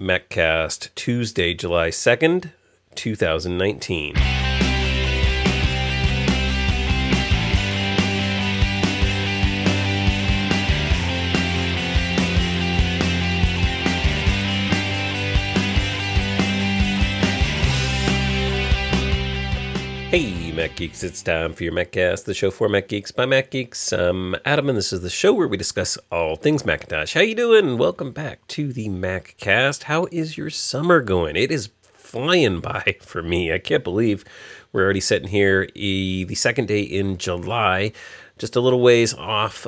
MacCast, Tuesday, July 2nd, 2019. Hey, Mac Geeks, it's time for your MacCast, the show for Mac Geeks by Mac Geeks. I'm Adam, and this is the show where we discuss all things Macintosh. How you doing? Welcome back to the MacCast. How is your summer going? It is flying by for me. I can't believe we're already sitting here the second day in July, just a little ways off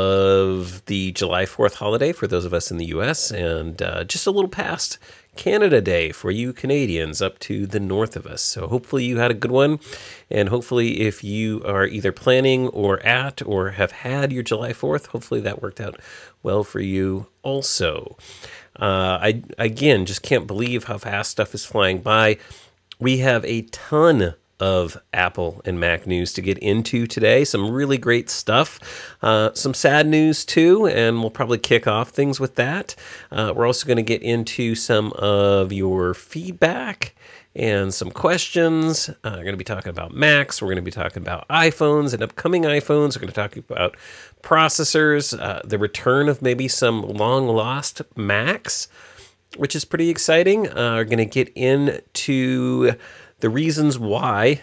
of the July 4th holiday for those of us in the U.S., and just a little past Canada Day for you Canadians up to the north of us. So hopefully you had a good one, and hopefully if you are either planning or at or have had your July 4th, hopefully that worked out well for you also. I again just can't believe how fast stuff is flying by. We have a ton of Apple and Mac news to get into today. Some really great stuff. Some sad news too, and we'll probably kick off things with that. We're also going to get into some of your feedback and some questions. We're going to be talking about Macs. We're going to be talking about iPhones and upcoming iPhones. We're going to talk about processors, the return of maybe some long-lost Macs, which is pretty exciting. We're going to get into the reasons why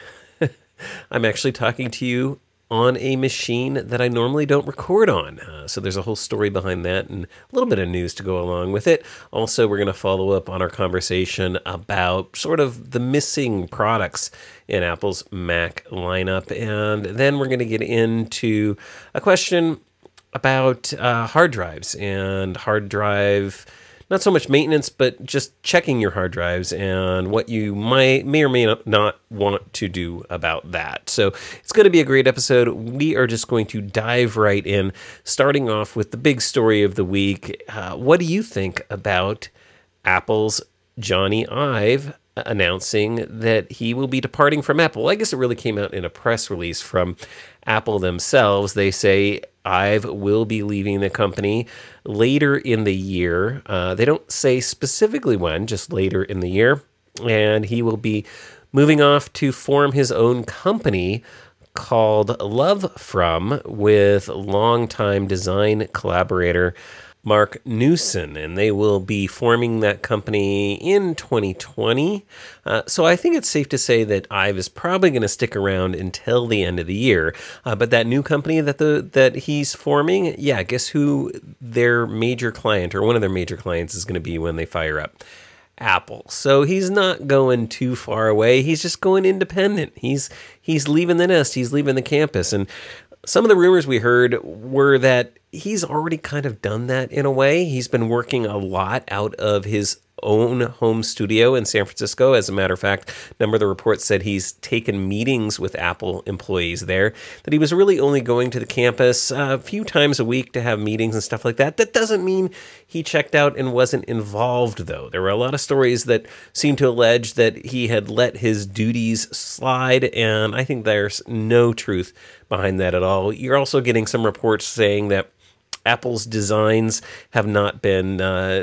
I'm actually talking to you on a machine that I normally don't record on. So there's a whole story behind that and a little bit of news to go along with it. Also, we're going to follow up on our conversation about sort of the missing products in Apple's Mac lineup. And then we're going to get into a question about hard drives and hard drive, not so much maintenance, but just checking your hard drives and what you may or may not want to do about that. So it's going to be a great episode. We are just going to dive right in, starting off with the big story of the week. What do you think about Apple's Jony Ive announcing that he will be departing from Apple? I guess it really came out in a press release from Apple themselves. They say Ive will be leaving the company later in the year. They don't say specifically when, just later in the year. And he will be moving off to form his own company called Love From with longtime design collaborator Mark Newson, and they will be forming that company in 2020. So I think it's safe to say that Ive is probably going to stick around until the end of the year. But that new company that he's forming, yeah, guess who their major client or one of their major clients is going to be when they fire up? Apple. So he's not going too far away. He's just going independent. He's leaving the nest. He's leaving the campus. And some of the rumors we heard were that he's already kind of done that in a way. He's been working a lot out of his own home studio in San Francisco. As a matter of fact, a number of the reports said he's taken meetings with Apple employees there, that he was really only going to the campus a few times a week to have meetings and stuff like that. That doesn't mean he checked out and wasn't involved, though. There were a lot of stories that seem to allege that he had let his duties slide, and I think there's no truth behind that at all. You're also getting some reports saying that Apple's designs have not been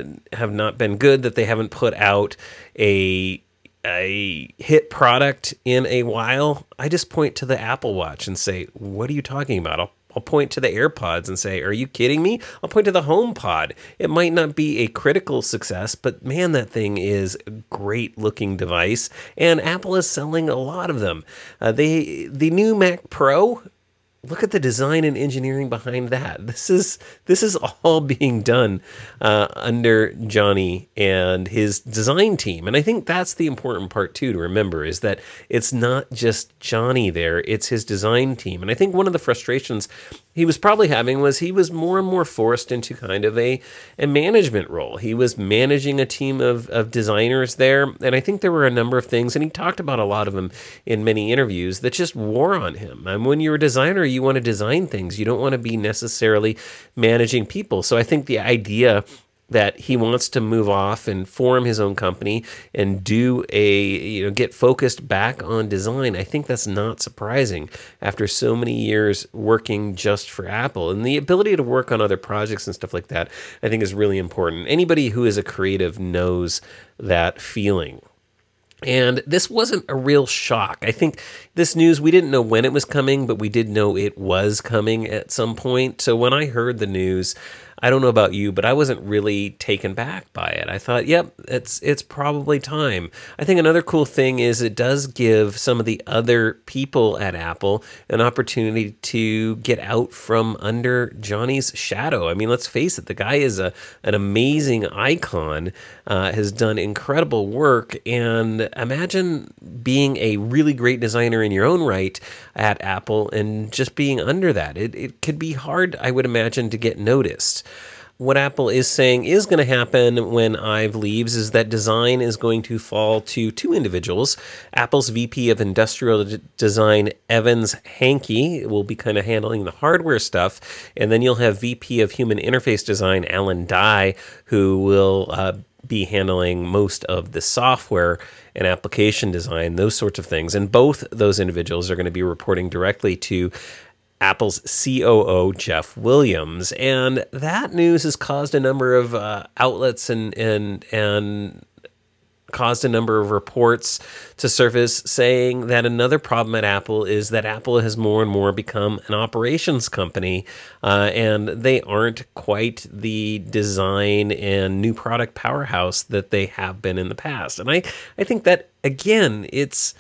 good, that they haven't put out a hit product in a while. I just point to the Apple Watch and say, what are you talking about? I'll point to the AirPods and say, are you kidding me? I'll point to the HomePod. It might not be a critical success, but man, that thing is a great looking device, and Apple is selling a lot of them. The new Mac Pro, look at the design and engineering behind that. This is all being done under Jony and his design team. And I think that's the important part, too, to remember, is that it's not just Jony there, it's his design team. And I think one of the frustrations he was probably having was he was more and more forced into kind of a management role. He was managing a team of designers there, and I think there were a number of things, and he talked about a lot of them in many interviews, that just wore on him. And when you're a designer, you want to design things. You don't want to be necessarily managing people. So I think the idea that he wants to move off and form his own company and get focused back on design. I think that's not surprising after so many years working just for Apple. And the ability to work on other projects and stuff like that, I think, is really important. Anybody who is a creative knows that feeling. And this wasn't a real shock. I think this news, we didn't know when it was coming, but we did know it was coming at some point. So when I heard the news, I don't know about you, but I wasn't really taken back by it. I thought, yep, it's probably time. I think another cool thing is it does give some of the other people at Apple an opportunity to get out from under Johnny's shadow. I mean, let's face it, the guy is an amazing icon, has done incredible work, and imagine being a really great designer in your own right at Apple and just being under that. It could be hard, I would imagine, to get noticed. What Apple is saying is going to happen when Ive leaves is that design is going to fall to two individuals. Apple's VP of Industrial Design, Evans Hankey, will be kind of handling the hardware stuff. And then you'll have VP of Human Interface Design, Alan Dye, who will be handling most of the software and application design, those sorts of things. And both those individuals are going to be reporting directly to Apple's COO, Jeff Williams. And that news has caused a number of outlets and caused a number of reports to surface saying that another problem at Apple is that Apple has more and more become an operations company, and they aren't quite the design and new product powerhouse that they have been in the past. And I think that, again, it's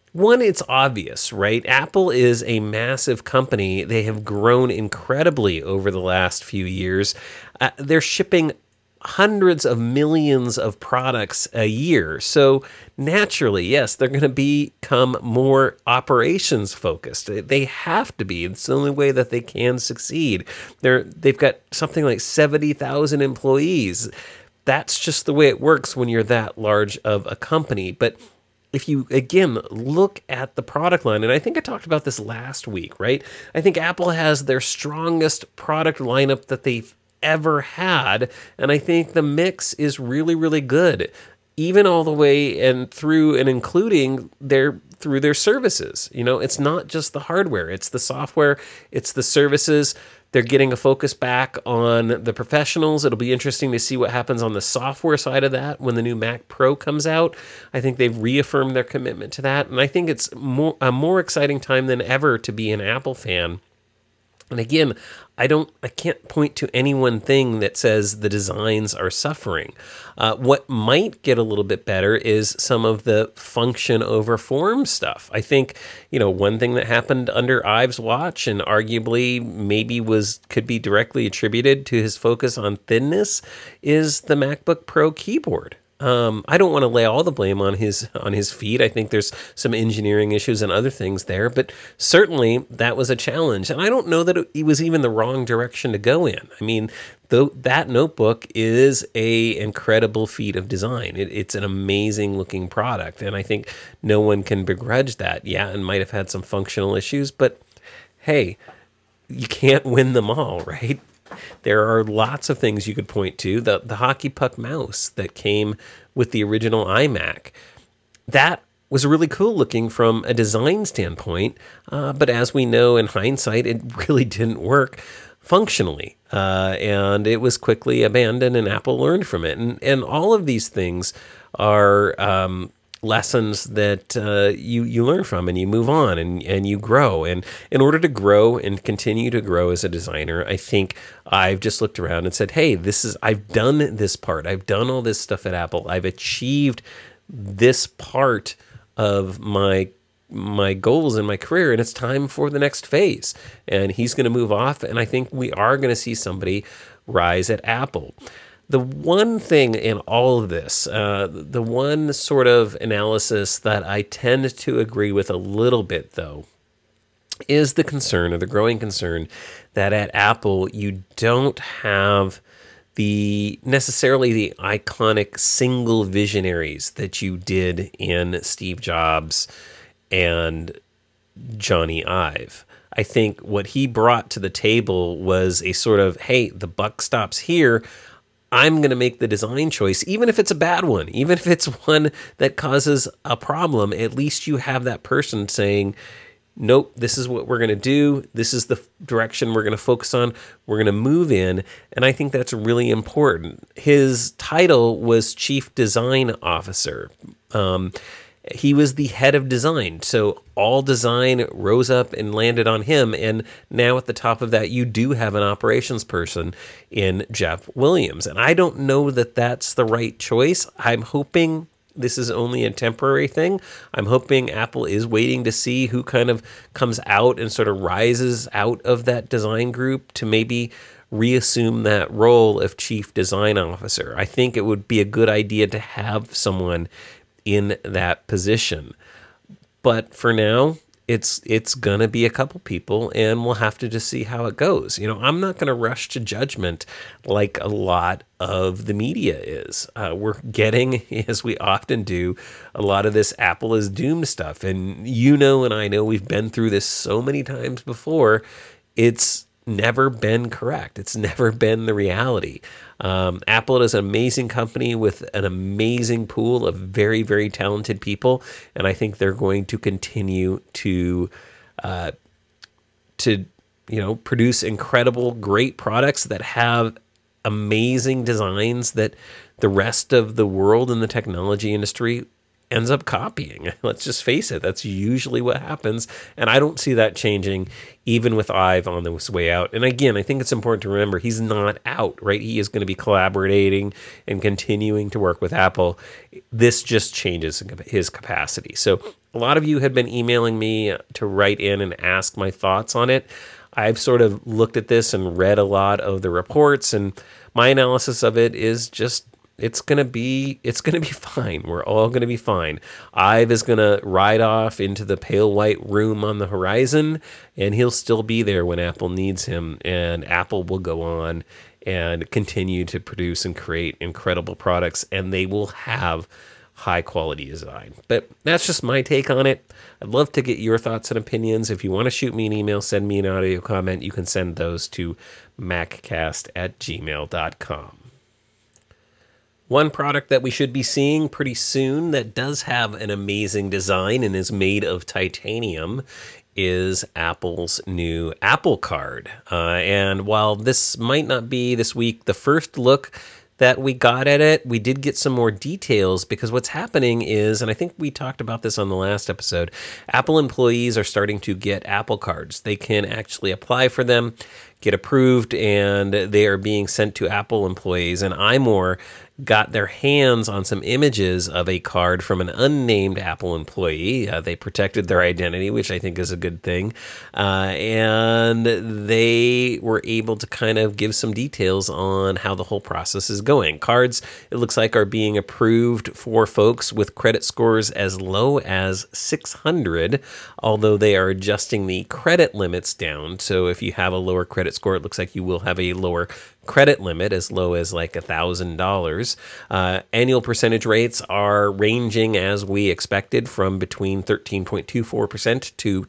obvious, right? Apple is a massive company. They have grown incredibly over the last few years. They're shipping hundreds of millions of products a year. So naturally, yes, they're going to become more operations focused. They have to be. It's the only way that they can succeed. They've got something like 70,000 employees. That's just the way it works when you're that large of a company. But if you, again, look at the product line, and I think I talked about this last week, right? I think Apple has their strongest product lineup that they've ever had, and I think the mix is really, really good, even all the way and through and including through their services. You know, it's not just the hardware, it's the software, it's the services. They're getting a focus back on the professionals. It'll be interesting to see what happens on the software side of that when the new Mac Pro comes out. I think they've reaffirmed their commitment to that, and I think it's a more exciting time than ever to be an Apple fan. And again, I can't point to any one thing that says the designs are suffering. What might get a little bit better is some of the function over form stuff. I think, one thing that happened under Ive's watch and arguably maybe could be directly attributed to his focus on thinness is the MacBook Pro keyboard. I don't want to lay all the blame on his feet. I think there's some engineering issues and other things there, but certainly that was a challenge. And I don't know that it was even the wrong direction to go in. I mean, though that notebook is a incredible feat of design. It's an amazing looking product, and I think no one can begrudge that. Yeah, it might have had some functional issues, but hey, you can't win them all, right? There are lots of things you could point to. The hockey puck mouse that came with the original iMac, that was really cool looking from a design standpoint, but as we know in hindsight, it really didn't work functionally, and it was quickly abandoned, and Apple learned from it. And all of these things are lessons that you learn from, and you move on, and you grow. And in order to grow and continue to grow as a designer, I think I've just looked around and said, hey, I've done this part. I've done all this stuff at Apple. I've achieved this part of my goals in my career, and it's time for the next phase. And he's going to move off, and I think we are going to see somebody rise at Apple. The one thing in all of this, the one sort of analysis that I tend to agree with a little bit, though, is the concern, or the growing concern, that at Apple you don't have necessarily the iconic single visionaries that you did in Steve Jobs and Johnny Ive. I think what he brought to the table was a sort of, hey, the buck stops here. I'm going to make the design choice, even if it's a bad one, even if it's one that causes a problem. At least you have that person saying, nope, this is what we're going to do. This is the direction we're going to focus on. We're going to move in. And I think that's really important. His title was Chief Design Officer. He was the head of design. So all design rose up and landed on him. And now at the top of that, you do have an operations person in Jeff Williams. And I don't know that that's the right choice. I'm hoping this is only a temporary thing. I'm hoping Apple is waiting to see who kind of comes out and sort of rises out of that design group to maybe reassume that role of Chief Design Officer. I think it would be a good idea to have someone in that position. But for now, it's going to be a couple people, and we'll have to just see how it goes. I'm not going to rush to judgment like a lot of the media is. We're getting, as we often do, a lot of this Apple is doomed stuff. And and I know we've been through this so many times before. It's never been correct. It's never been the reality. Apple is an amazing company with an amazing pool of very, very talented people, and I think they're going to continue to produce incredible, great products that have amazing designs that the rest of the world in the technology industry ends up copying. Let's just face it, that's usually what happens, and I don't see that changing even with Ive on his way out. And again, I think it's important to remember he's not out, right? He is going to be collaborating and continuing to work with Apple. This just changes his capacity. So a lot of you had been emailing me to write in and ask my thoughts on it. I've sort of looked at this and read a lot of the reports, and my analysis of it is just it's gonna be fine. We're all gonna be fine. Ive is gonna ride off into the pale white room on the horizon, and he'll still be there when Apple needs him. And Apple will go on and continue to produce and create incredible products, and they will have high quality design. But that's just my take on it. I'd love to get your thoughts and opinions. If you want to shoot me an email, send me an audio comment. You can send those to maccast@gmail.com. One product that we should be seeing pretty soon that does have an amazing design and is made of titanium is Apple's new Apple Card. And while this might not be this week the first look that we got at it, we did get some more details, because what's happening is, and I think we talked about this on the last episode, Apple employees are starting to get Apple Cards. They can actually apply for them, get approved, and they are being sent to Apple employees. And iMore got their hands on some images of a card from an unnamed Apple employee. They protected their identity, which I think is a good thing. And they were able to kind of give some details on how the whole process is going. Cards, it looks like, are being approved for folks with credit scores as low as 600, although they are adjusting the credit limits down. So if you have a lower credit score, it looks like you will have a lower credit limit, as low as like $1,000. Annual percentage rates are ranging, as we expected, from between 13.24% to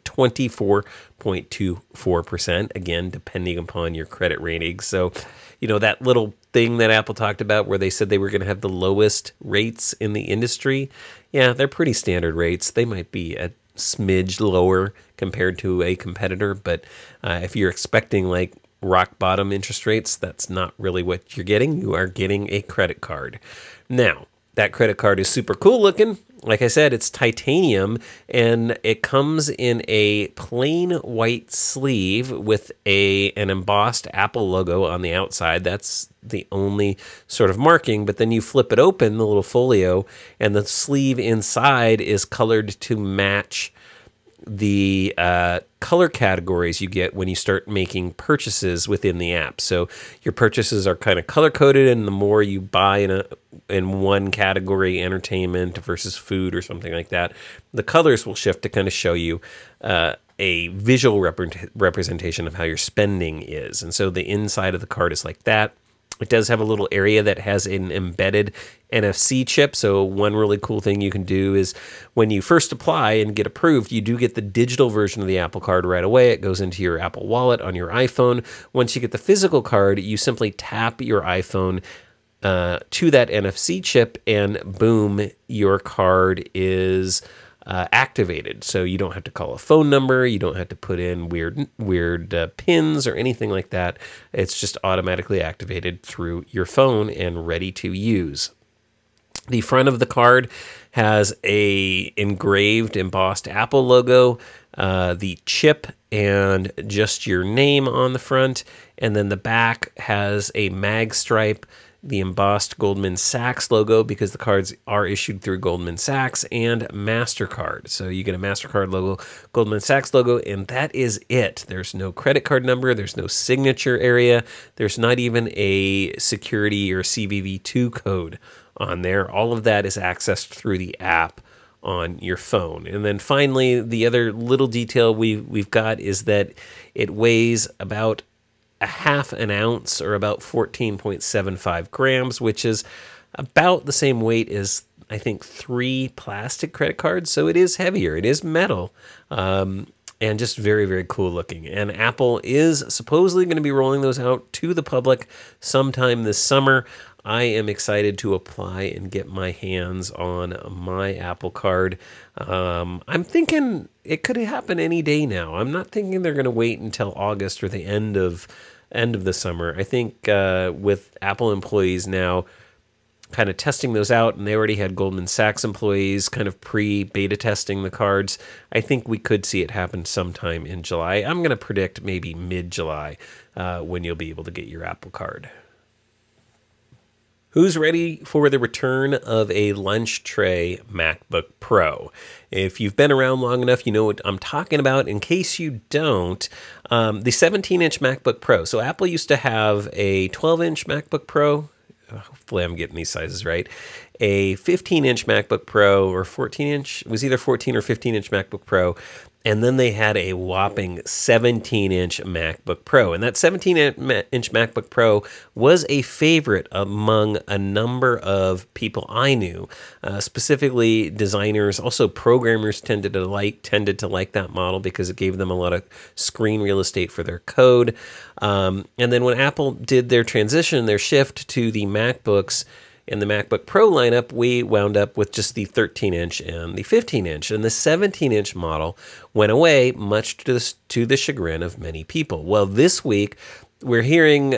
24.24%, again, depending upon your credit rating. So, that little thing that Apple talked about where they said they were going to have the lowest rates in the industry, yeah, they're pretty standard rates. They might be a smidge lower compared to a competitor, but if you're expecting like rock bottom interest rates, that's not really what you're getting. You are getting a credit card. Now, that credit card is super cool looking. Like I said, it's titanium, and it comes in a plain white sleeve with an embossed Apple logo on the outside. That's the only sort of marking, but then you flip it open, the little folio, and the sleeve inside is colored to match the color categories you get when you start making purchases within the app. So your purchases are kind of color coded, and the more you buy in one category, entertainment versus food or something like that, the colors will shift to kind of show you a visual representation of how your spending is. And so the inside of the card is like that. It does have a little area that has an embedded NFC chip. So one really cool thing you can do is when you first apply and get approved, you do get the digital version of the Apple Card right away. It goes into your Apple Wallet on your iPhone. Once you get the physical card, you simply tap your iPhone to that NFC chip, and boom, your card is activated. So you don't have to call a phone number. You don't have to put in weird pins or anything like that. It's just automatically activated through your phone and ready to use. The front of the card has a engraved, embossed Apple logo, the chip, and just your name on the front. And then the back has a mag stripe, the embossed Goldman Sachs logo, because the cards are issued through Goldman Sachs, and MasterCard. So you get a MasterCard logo, Goldman Sachs logo, and that is it. There's no credit card number. There's no signature area. There's not even a security or CVV2 code on there. All of that is accessed through the app on your phone. And then finally, the other little detail we've got is that it weighs about a half an ounce, or about 14.75 grams, which is about the same weight as, I think, 3 plastic credit cards. So it is heavier. It is metal. And just very, very cool looking. And Apple is supposedly going to be rolling those out to the public sometime this summer. I am excited to apply and get my hands on my Apple Card. I'm thinking it could happen any day now. I'm not thinking they're going to wait until August or the end of the summer. I think with Apple employees now kind of testing those out, and they already had Goldman Sachs employees kind of pre-beta testing the cards, I think we could see it happen sometime in July. I'm going to predict maybe mid-July when you'll be able to get your Apple Card. Who's ready for the return of a lunch tray MacBook Pro? If you've been around long enough, you know what I'm talking about. In case you don't, the 17-inch MacBook Pro. So Apple used to have a 12-inch MacBook Pro. Hopefully I'm getting these sizes right. A 15-inch MacBook Pro, or 14-inch, it was either 14 or 15-inch MacBook Pro. And then they had a whopping 17-inch MacBook Pro. And that 17-inch MacBook Pro was a favorite among a number of people I knew, specifically designers. Also, programmers tended to like that model because it gave them a lot of screen real estate for their code. And then when Apple did their transition, their shift to the MacBooks, in the MacBook Pro lineup, we wound up with just the 13-inch and the 15-inch. And the 17-inch model went away, much to the chagrin of many people. Well, this week, we're hearing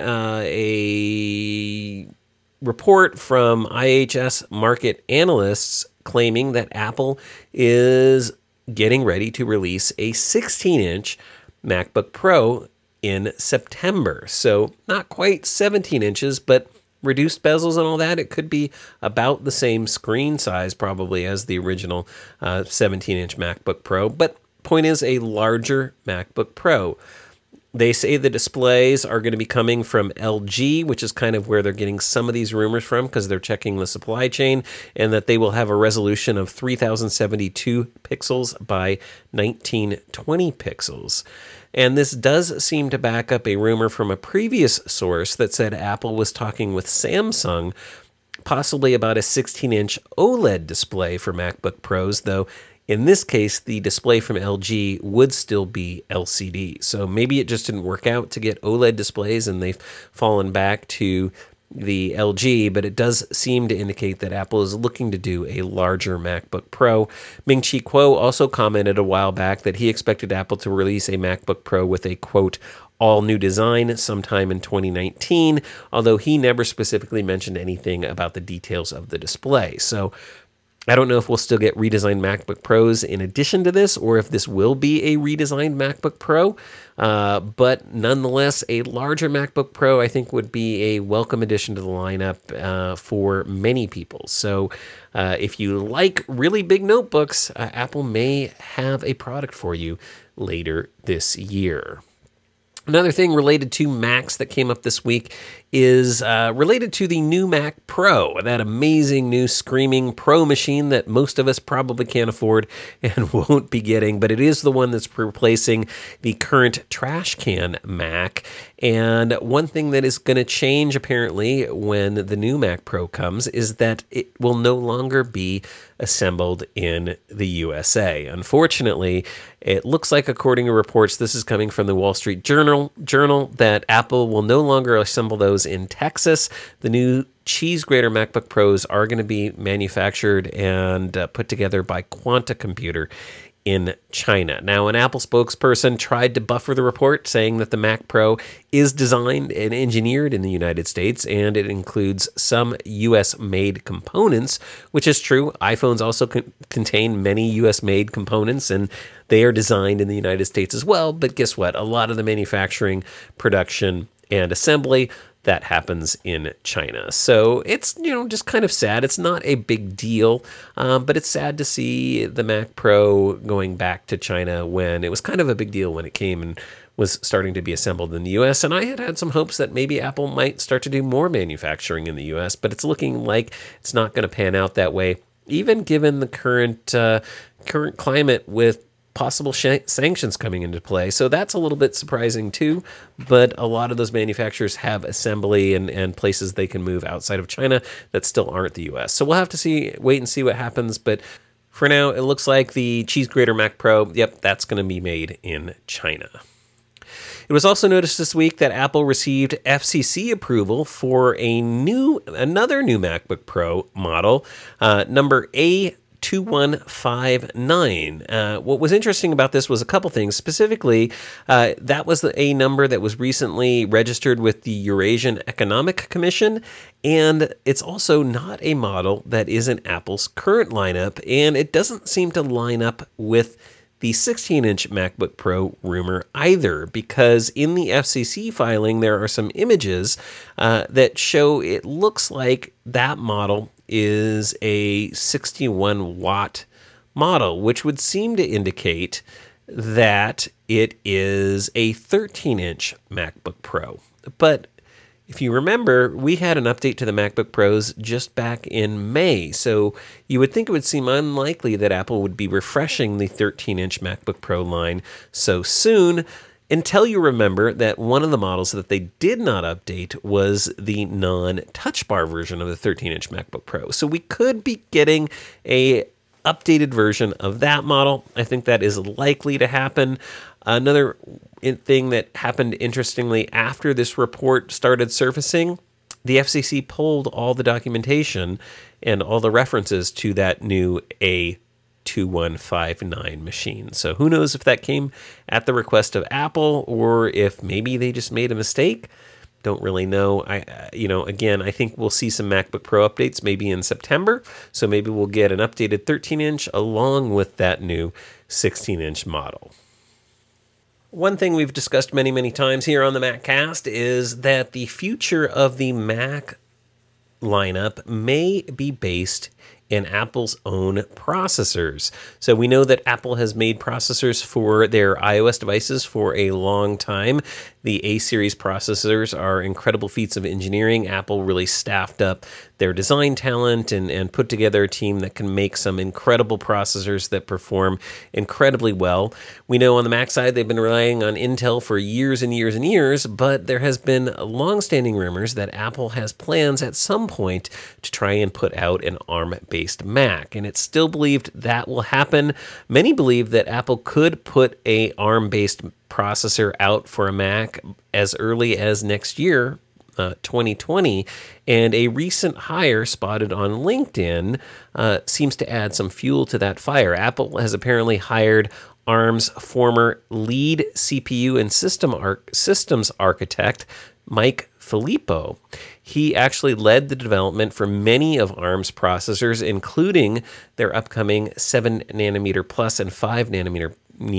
a report from IHS Markit analysts claiming that Apple is getting ready to release a 16-inch MacBook Pro in September. So not quite 17 inches, but reduced bezels and all that. It could be about the same screen size probably as the original 17-inch MacBook Pro, but point is, a larger MacBook Pro. They say the displays are going to be coming from LG, which is kind of where they're getting some of these rumors from because they're checking the supply chain, and that they will have a resolution of 3072 pixels by 1920 pixels. And this does seem to back up a rumor from a previous source that said Apple was talking with Samsung possibly about a 16-inch OLED display for MacBook Pros, though in this case, the display from LG would still be LCD. So maybe it just didn't work out to get OLED displays and they've fallen back to the LG, but it does seem to indicate that Apple is looking to do a larger MacBook Pro. Ming-Chi Kuo also commented a while back that he expected Apple to release a MacBook Pro with a, quote, all-new design sometime in 2019, although he never specifically mentioned anything about the details of the display. So I don't know if we'll still get redesigned MacBook Pros in addition to this, or if this will be a redesigned MacBook Pro. But nonetheless, a larger MacBook Pro, I think, would be a welcome addition to the lineup for many people. So if you like really big notebooks, Apple may have a product for you later this year. Another thing related to Macs that came up this week is related to the new Mac Pro, that amazing new screaming Pro machine that most of us probably can't afford and won't be getting, but it is the one that's replacing the current trash can Mac. And one thing that is going to change apparently when the new Mac Pro comes is that it will no longer be assembled in the USA. Unfortunately, it looks like, according to reports, this is coming from the Wall Street Journal, that Apple will no longer assemble those in Texas. The new cheese grater MacBook Pros are going to be manufactured and put together by Quanta Computer in China. Now, an Apple spokesperson tried to buffer the report, saying that the Mac Pro is designed and engineered in the United States, and it includes some U.S.-made components, which is true. iPhones also contain many U.S.-made components, and they are designed in the United States as well. But guess what? A lot of the manufacturing, production, and assembly that happens in China. So it's, just kind of sad. It's not a big deal, but it's sad to see the Mac Pro going back to China when it was kind of a big deal when it came and was starting to be assembled in the U.S. And I had some hopes that maybe Apple might start to do more manufacturing in the U.S., but it's looking like it's not going to pan out that way, even given the current climate with possible sanctions coming into play. So that's a little bit surprising too, but a lot of those manufacturers have assembly and places they can move outside of China that still aren't the US. So we'll have to wait and see what happens, but for now, it looks like the cheese grater Mac Pro, yep, that's going to be made in China. It was also noticed this week that Apple received FCC approval for another new MacBook Pro model, number A2159. What was interesting about this was a couple things. Specifically, that was a number that was recently registered with the Eurasian Economic Commission, and it's also not a model that is in Apple's current lineup, and it doesn't seem to line up with the 16-inch MacBook Pro rumor either, because in the FCC filing, there are some images that show it looks like that model is a 61-watt model, which would seem to indicate that it is a 13-inch MacBook Pro. But if you remember, we had an update to the MacBook Pros just back in May, so you would think it would seem unlikely that Apple would be refreshing the 13-inch MacBook Pro line so soon, until you remember that one of the models that they did not update was the non-touch bar version of the 13-inch MacBook Pro. So we could be getting a updated version of that model. I think that is likely to happen. Another thing that happened interestingly after this report started surfacing, the FCC pulled all the documentation and all the references to that new A2159 machine. So who knows if that came at the request of Apple or if maybe they just made a mistake. Don't really know. Again, I think we'll see some MacBook Pro updates maybe in September. So maybe we'll get an updated 13-inch along with that new 16-inch model. One thing we've discussed many, many times here on the MacCast is that the future of the Mac lineup may be based in Apple's own processors. So we know that Apple has made processors for their iOS devices for a long time. The A-series processors are incredible feats of engineering. Apple really staffed up their design talent and put together a team that can make some incredible processors that perform incredibly well. We know on the Mac side, they've been relying on Intel for years and years and years, but there has been long-standing rumors that Apple has plans at some point to try and put out an ARM-based Mac, and it's still believed that will happen. Many believe that Apple could put a ARM-based processor out for a Mac as early as next year, 2020, and a recent hire spotted on LinkedIn seems to add some fuel to that fire. Apple has apparently hired ARM's former lead CPU and systems architect, Mike Filippo. He actually led the development for many of ARM's processors, including their upcoming 7nm plus and 5nm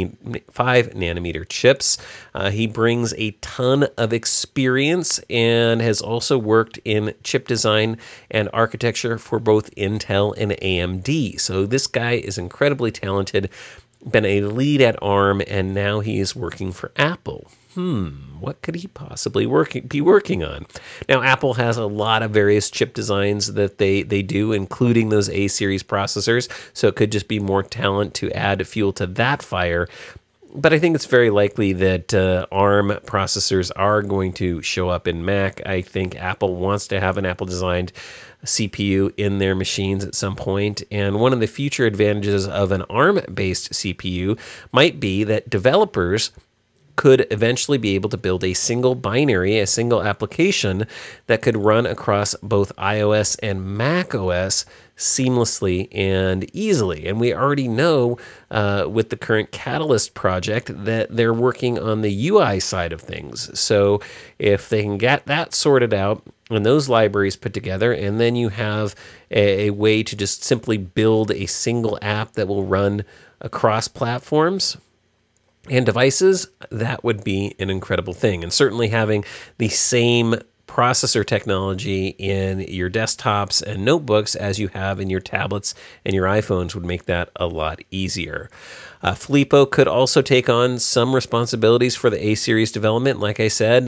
chips. He brings a ton of experience and has also worked in chip design and architecture for both Intel and AMD. So this guy is incredibly talented, been a lead at ARM, and now he is working for Apple. What could he possibly be working on? Now, Apple has a lot of various chip designs that they do, including those A-series processors, so it could just be more talent to add fuel to that fire. But I think it's very likely that ARM processors are going to show up in Mac. I think Apple wants to have an Apple-designed CPU in their machines at some point, and one of the future advantages of an ARM-based CPU might be that developers could eventually be able to build a single application that could run across both iOS and Mac OS seamlessly and easily. And we already know with the current Catalyst project that they're working on the UI side of things. So if they can get that sorted out and those libraries put together, and then you have a way to just simply build a single app that will run across platforms and devices, that would be an incredible thing. And certainly having the same processor technology in your desktops and notebooks as you have in your tablets and your iPhones would make that a lot easier. Filippo could also take on some responsibilities for the A-Series development. Like I said,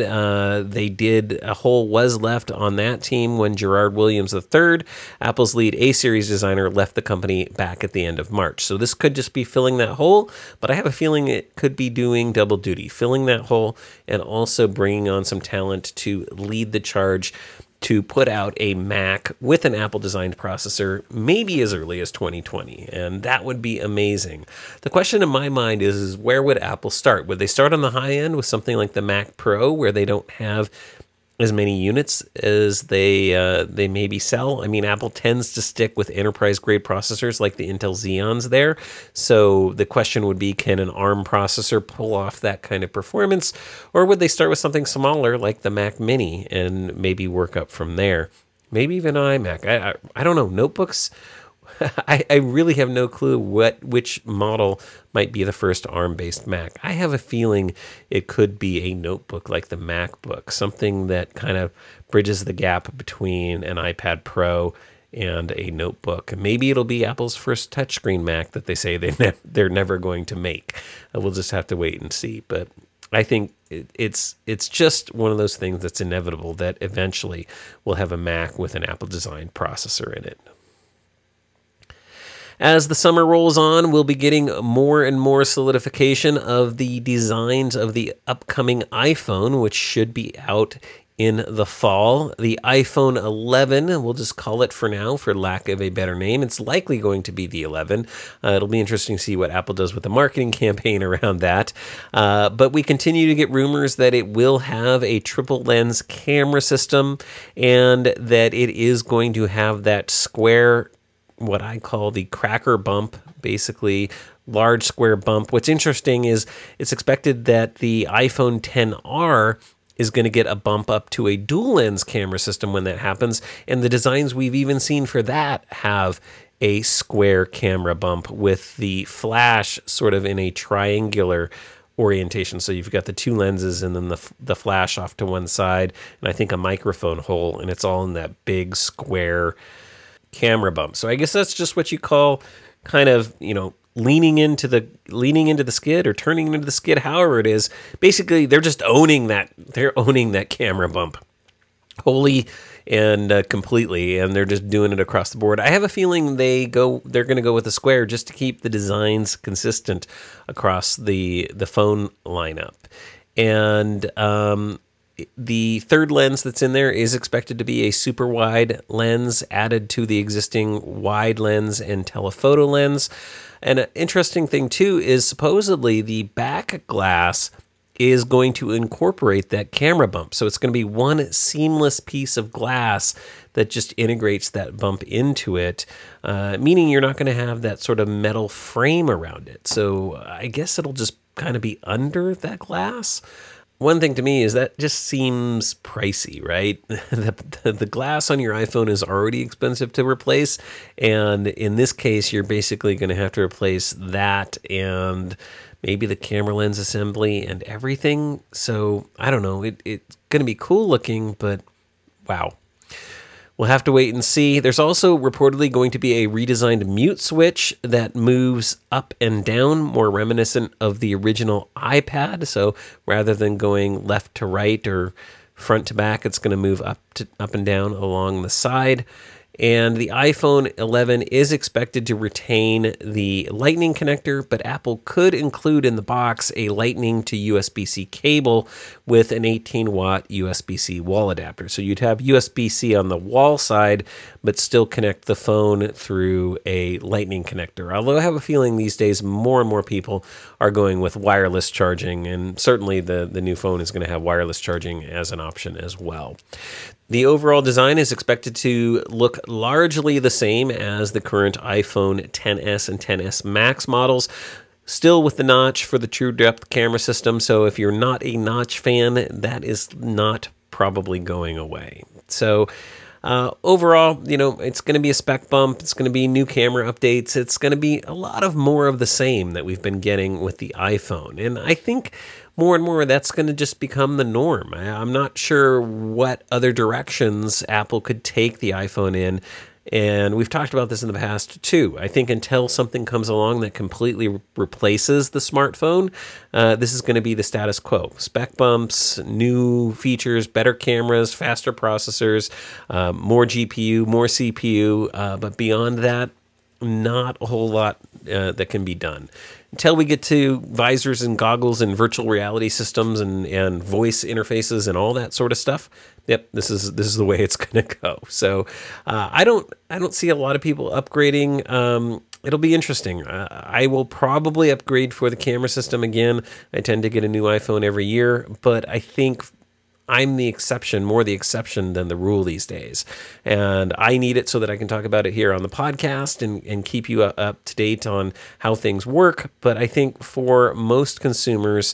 a hole was left on that team when Gerard Williams III, Apple's lead A-Series designer, left the company back at the end of March. So this could just be filling that hole, but I have a feeling it could be doing double duty, filling that hole and also bringing on some talent to lead the charge to put out a Mac with an Apple-designed processor maybe as early as 2020, and that would be amazing. The question in my mind is where would Apple start? Would they start on the high end with something like the Mac Pro, where they don't have as many units as they maybe sell? I mean, Apple tends to stick with enterprise-grade processors like the Intel Xeons there. So the question would be, can an ARM processor pull off that kind of performance? Or would they start with something smaller like the Mac Mini and maybe work up from there? Maybe even an iMac. I don't know. Notebooks, I really have no clue which model might be the first ARM-based Mac. I have a feeling it could be a notebook like the MacBook, something that kind of bridges the gap between an iPad Pro and a notebook. Maybe it'll be Apple's first touchscreen Mac that they say they're never going to make. We'll just have to wait and see. But I think it's just one of those things that's inevitable that eventually we'll have a Mac with an Apple-designed processor in it. As the summer rolls on, we'll be getting more and more solidification of the designs of the upcoming iPhone, which should be out in the fall. The iPhone 11, we'll just call it for now, for lack of a better name. It's likely going to be the 11. It'll be interesting to see what Apple does with the marketing campaign around that. But we continue to get rumors that it will have a triple lens camera system and that it is going to have that square, what I call the cracker bump, basically large square bump. What's interesting is it's expected that the iPhone XR is going to get a bump up to a dual lens camera system when that happens. And the designs we've even seen for that have a square camera bump with the flash sort of in a triangular orientation. So you've got the two lenses and then the flash off to one side, and I think a microphone hole, and it's all in that big square camera bump. So I guess that's just what you call kind of, leaning into the skid or turning into the skid, however it is. Basically, they're just owning that camera bump wholly and completely, and they're just doing it across the board. I have a feeling they're going to go with the square just to keep the designs consistent across the phone lineup. And the third lens that's in there is expected to be a super wide lens added to the existing wide lens and telephoto lens. And an interesting thing, too, is supposedly the back glass is going to incorporate that camera bump. So it's going to be one seamless piece of glass that just integrates that bump into it, meaning you're not going to have that sort of metal frame around it. So I guess it'll just kind of be under that glass. One thing to me is that just seems pricey, right? The glass on your iPhone is already expensive to replace, and in this case, you're basically going to have to replace that and maybe the camera lens assembly and everything. So I don't know. It's going to be cool looking, but wow. We'll have to wait and see. There's also reportedly going to be a redesigned mute switch that moves up and down, more reminiscent of the original iPad. So rather than going left to right or front to back, it's going to move up and down along the side. And the iPhone 11 is expected to retain the Lightning connector, but Apple could include in the box a Lightning to USB-C cable with an 18-watt USB-C wall adapter. So you'd have USB-C on the wall side, but still connect the phone through a Lightning connector. Although I have a feeling these days more and more people are going with wireless charging, and certainly the new phone is going to have wireless charging as an option as well. The overall design is expected to look largely the same as the current iPhone XS and XS Max models, still with the notch for the true depth camera system. So if you're not a notch fan, that is not probably going away. So overall, it's going to be a spec bump. It's going to be new camera updates. It's going to be a lot of more of the same that we've been getting with the iPhone. And I think more and more that's going to just become the norm. I'm not sure what other directions Apple could take the iPhone in. And we've talked about this in the past too. I think until something comes along that completely replaces the smartphone, this is going to be the status quo. Spec bumps, new features, better cameras, faster processors, more GPU, more CPU. But beyond that, not a whole lot that can be done. Until we get to visors and goggles and virtual reality systems and voice interfaces and all that sort of stuff, yep, this is the way it's going to go. So I don't see a lot of people upgrading. It'll be interesting. I will probably upgrade for the camera system again. I tend to get a new iPhone every year, but I think I'm the exception, more the exception than the rule these days. And I need it so that I can talk about it here on the podcast and keep you up to date on how things work. But I think for most consumers,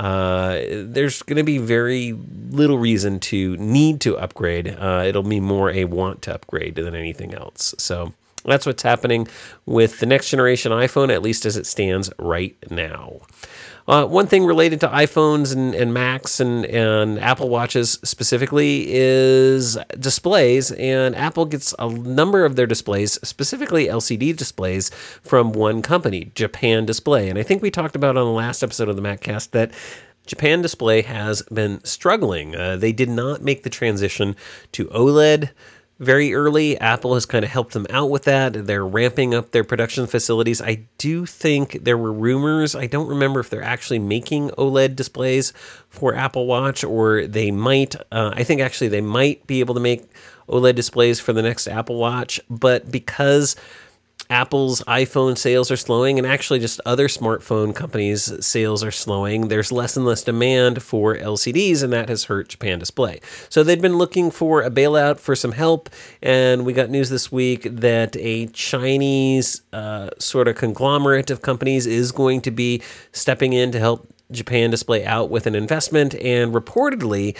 there's going to be very little reason to need to upgrade. It'll be more a want to upgrade than anything else. So that's what's happening with the next generation iPhone, at least as it stands right now. One thing related to iPhones and Macs and Apple Watches specifically is displays, and Apple gets a number of their displays, specifically LCD displays, from one company, Japan Display. And I think we talked about on the last episode of the MacCast that Japan Display has been struggling. They did not make the transition to OLED very early. Apple has kind of helped them out with that. They're ramping up their production facilities. I do think there were rumors. I don't remember if they're actually making OLED displays for Apple Watch, or they might. I think actually they might be able to make OLED displays for the next Apple Watch, but because Apple's iPhone sales are slowing, and actually just other smartphone companies' sales are slowing, there's less and less demand for LCDs, and that has hurt Japan Display. So they've been looking for a bailout, for some help, and we got news this week that a Chinese sort of conglomerate of companies is going to be stepping in to help Japan Display out with an investment, and reportedly,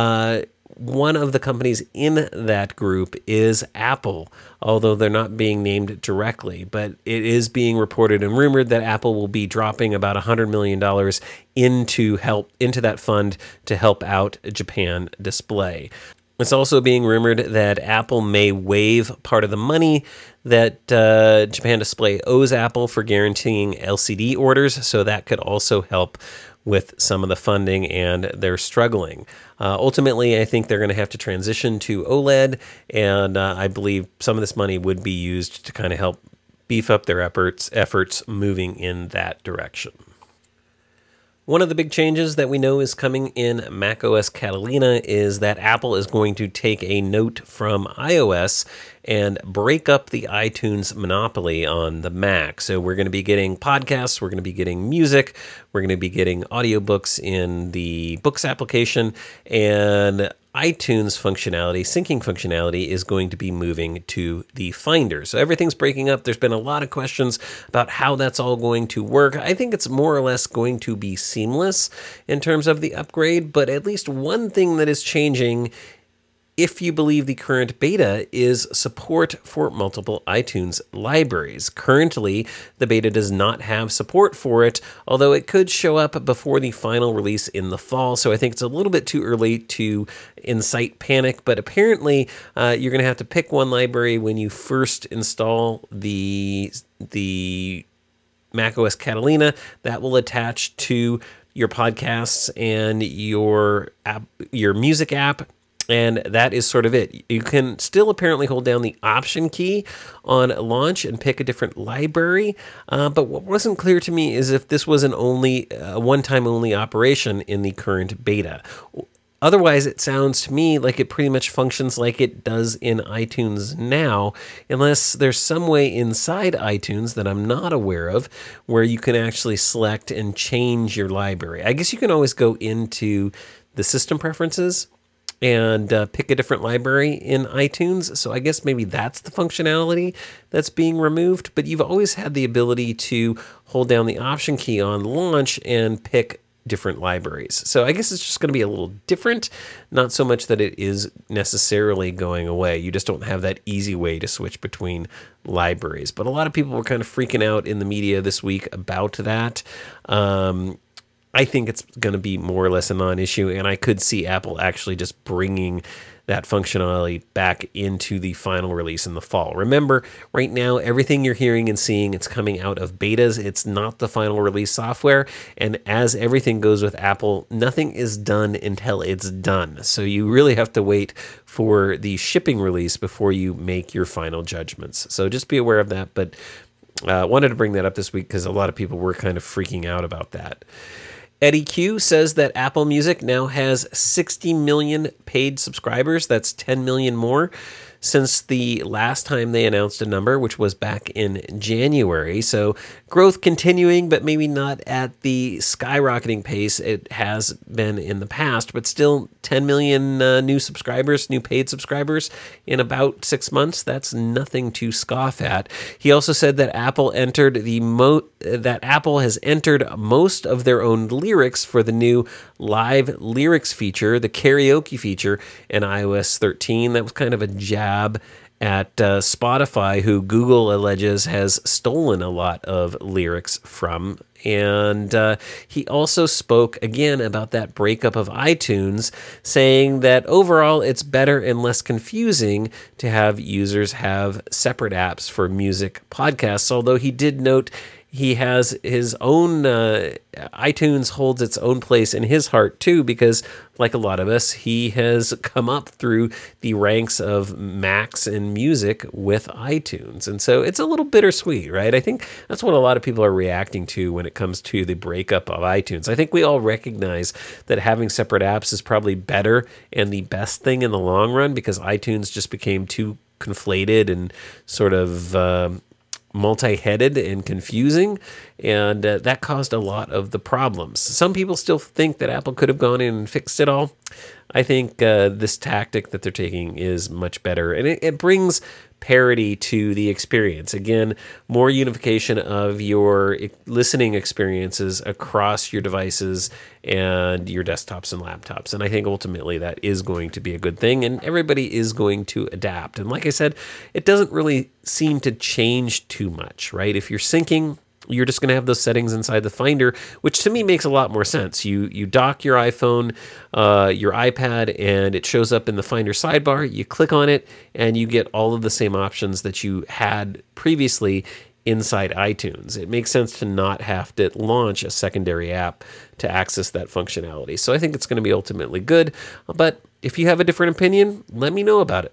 one of the companies in that group is Apple, although they're not being named directly. But it is being reported and rumored that Apple will be dropping about $100 million into that fund to help out Japan Display. It's also being rumored that Apple may waive part of the money that Japan Display owes Apple for guaranteeing LCD orders, so that could also help with some of the funding, and they're struggling. Ultimately, I think they're going to have to transition to OLED, and I believe some of this money would be used to kind of help beef up their efforts moving in that direction. One of the big changes that we know is coming in macOS Catalina is that Apple is going to take a note from iOS and break up the iTunes monopoly on the Mac. So we're going to be getting podcasts, we're going to be getting music, we're going to be getting audiobooks in the Books application, and iTunes functionality, syncing functionality, is going to be moving to the Finder. So everything's breaking up. There's been a lot of questions about how that's all going to work. I think it's more or less going to be seamless in terms of the upgrade, but at least one thing that is changing, if you believe the current beta, is support for multiple iTunes libraries. Currently, the beta does not have support for it, although it could show up before the final release in the fall, so I think it's a little bit too early to incite panic, but apparently you're going to have to pick one library when you first install the macOS Catalina. That will attach to your podcasts and your music app. And that is sort of it. You can still apparently hold down the Option key on launch and pick a different library. But what wasn't clear to me is if this was a one-time only operation in the current beta. Otherwise, it sounds to me like it pretty much functions like it does in iTunes now, unless there's some way inside iTunes that I'm not aware of where you can actually select and change your library. I guess you can always go into the system preferences and pick a different library in iTunes. So I guess maybe that's the functionality that's being removed. But you've always had the ability to hold down the Option key on launch and pick different libraries. So I guess it's just going to be a little different, not so much that it is necessarily going away. You just don't have that easy way to switch between libraries. But a lot of people were kind of freaking out in the media this week about that. I think it's going to be more or less a non-issue, and I could see Apple actually just bringing that functionality back into the final release in the fall. Remember, right now, everything you're hearing and seeing, it's coming out of betas. It's not the final release software, and as everything goes with Apple, nothing is done until it's done. So you really have to wait for the shipping release before you make your final judgments. So just be aware of that, but wanted to bring that up this week because a lot of people were kind of freaking out about that. Eddie Q says that Apple Music now has 60 million paid subscribers. That's 10 million more since the last time they announced a number, which was back in January. So growth continuing, but maybe not at the skyrocketing pace it has been in the past, but still 10 million new subscribers, new paid subscribers in about 6 months. That's nothing to scoff at. He also said that Apple has entered most of their own lyrics for the new live lyrics feature, the karaoke feature in iOS 13. That was kind of a jab at Spotify, who Google alleges has stolen a lot of lyrics from. And he also spoke again about that breakup of iTunes, saying that overall it's better and less confusing to have users have separate apps for music podcasts, although he did note he has his own, iTunes holds its own place in his heart too, because like a lot of us, he has come up through the ranks of Macs and music with iTunes. And so it's a little bittersweet, right? I think that's what a lot of people are reacting to when it comes to the breakup of iTunes. I think we all recognize that having separate apps is probably better and the best thing in the long run, because iTunes just became too conflated and sort of multi-headed and confusing, and that caused a lot of the problems. Some people still think that Apple could have gone in and fixed it all. I think this tactic that they're taking is much better, and it brings parity to the experience. Again, more unification of your listening experiences across your devices and your desktops and laptops. And I think ultimately that is going to be a good thing, and everybody is going to adapt. And like I said, it doesn't really seem to change too much, right? If you're syncing, you're just going to have those settings inside the Finder, which to me makes a lot more sense. You dock your iPhone, your iPad, and it shows up in the Finder sidebar. You click on it, and you get all of the same options that you had previously inside iTunes. It makes sense to not have to launch a secondary app to access that functionality. So I think it's going to be ultimately good. But if you have a different opinion, let me know about it.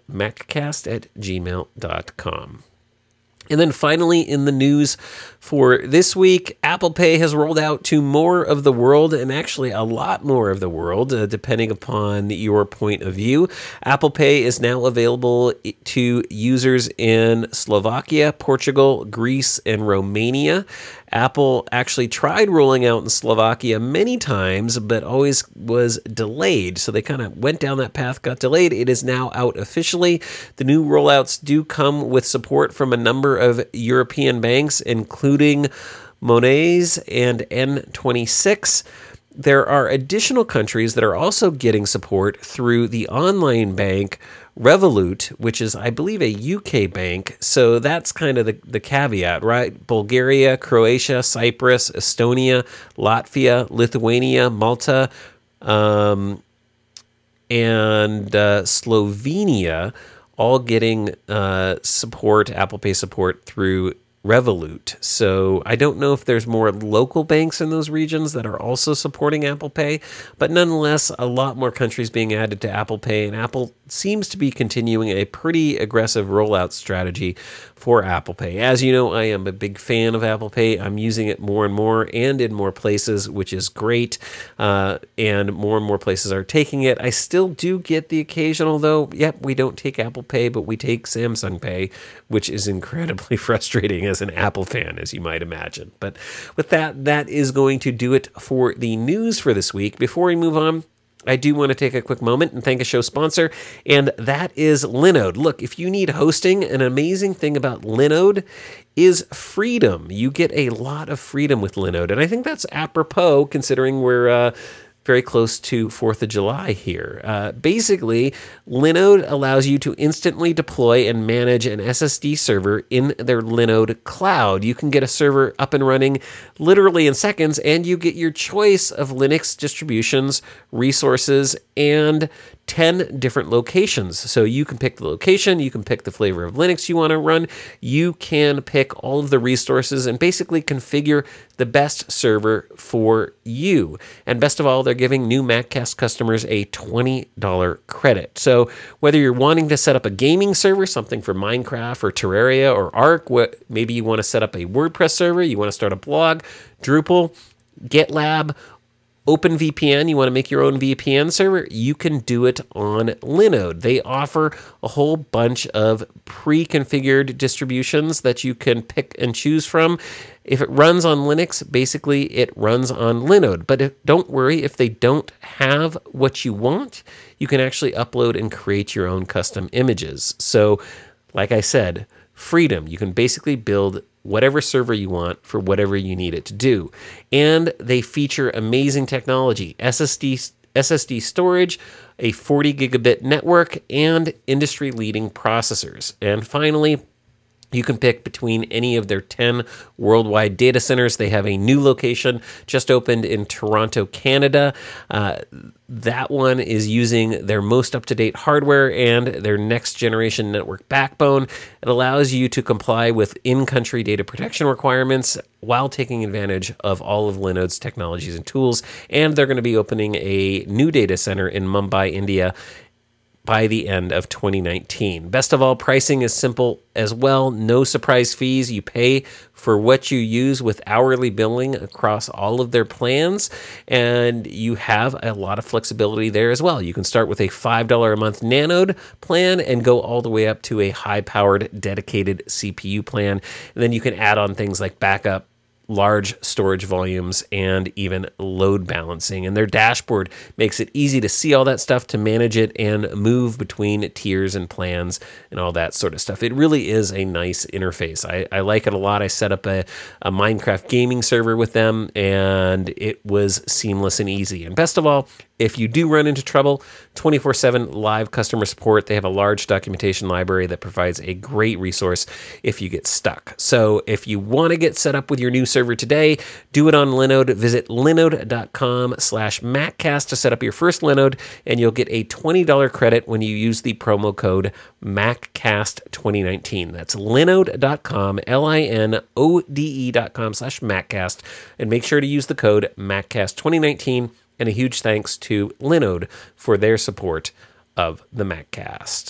maccast@gmail.com. And then finally, in the news for this week, Apple Pay has rolled out to more of the world, and actually a lot more of the world, depending upon your point of view. Apple Pay is now available to users in Slovakia, Portugal, Greece, and Romania. Apple actually tried rolling out in Slovakia many times, but always was delayed. So they kind of went down that path, got delayed. It is now out officially. The new rollouts do come with support from a number of European banks, including Monese and N26. There are additional countries that are also getting support through the online bank Revolut, which is, I believe, a UK bank. So that's kind of the caveat, right? Bulgaria, Croatia, Cyprus, Estonia, Latvia, Lithuania, Malta, and Slovenia, all getting support, Apple Pay support through Revolut. So I don't know if there's more local banks in those regions that are also supporting Apple Pay, but nonetheless, a lot more countries being added to Apple Pay, and Apple seems to be continuing a pretty aggressive rollout strategy for Apple Pay. As you know, I am a big fan of Apple Pay. I'm using it more and more and in more places, which is great. And more places are taking it. I still do get the occasional, though, yep, we don't take Apple Pay, but we take Samsung Pay, which is incredibly frustrating as an Apple fan, as you might imagine. But with that, that is going to do it for the news for this week. Before we move on, I do want to take a quick moment and thank a show sponsor, and that is Linode. Look, if you need hosting, an amazing thing about Linode is freedom. You get a lot of freedom with Linode, and I think that's apropos considering we're very close to 4th of July here. Basically, Linode allows you to instantly deploy and manage an SSD server in their Linode cloud. You can get a server up and running literally in seconds, and you get your choice of Linux distributions, resources, and 10 different locations. So you can pick the location, you can pick the flavor of Linux you want to run, you can pick all of the resources and basically configure the best server for you. And best of all, they're giving new MacCast customers a $20 credit. So whether you're wanting to set up a gaming server, something for Minecraft or Terraria or Arc, maybe you want to set up a WordPress server, you want to start a blog, Drupal, GitLab, OpenVPN, you want to make your own VPN server, you can do it on Linode. They offer a whole bunch of pre-configured distributions that you can pick and choose from. If it runs on Linux, basically it runs on Linode. But don't worry, if they don't have what you want, you can actually upload and create your own custom images. So, like I said, freedom. You can basically build whatever server you want for whatever you need it to do. And they feature amazing technology, SSD storage, a 40 gigabit network, and industry-leading processors. And finally, you can pick between any of their 10 worldwide data centers. They have a new location just opened in Toronto, Canada. That one is using their most up-to-date hardware and their next-generation network backbone. It allows you to comply with in-country data protection requirements while taking advantage of all of Linode's technologies and tools. And they're going to be opening a new data center in Mumbai, India, by the end of 2019. Best of all, pricing is simple as well. No surprise fees. You pay for what you use with hourly billing across all of their plans, and you have a lot of flexibility there as well. You can start with a $5 a month Nanode plan and go all the way up to a high-powered dedicated CPU plan. And then you can add on things like backup, large storage volumes, and even load balancing. And their dashboard makes it easy to see all that stuff, to manage it, and move between tiers and plans and all that sort of stuff. It really is a nice interface. I like it a lot. I set up a Minecraft gaming server with them, and it was seamless and easy. And best of all, if you do run into trouble, 24/7 live customer support. They have a large documentation library that provides a great resource if you get stuck. So if you want to get set up with your new server today, do it on Linode. Visit linode.com/MacCast to set up your first Linode, and you'll get a $20 credit when you use the promo code MacCast2019. That's linode.com, linode.com/MacCast, and make sure to use the code MacCast2019. And a huge thanks to Linode for their support of the MacCast.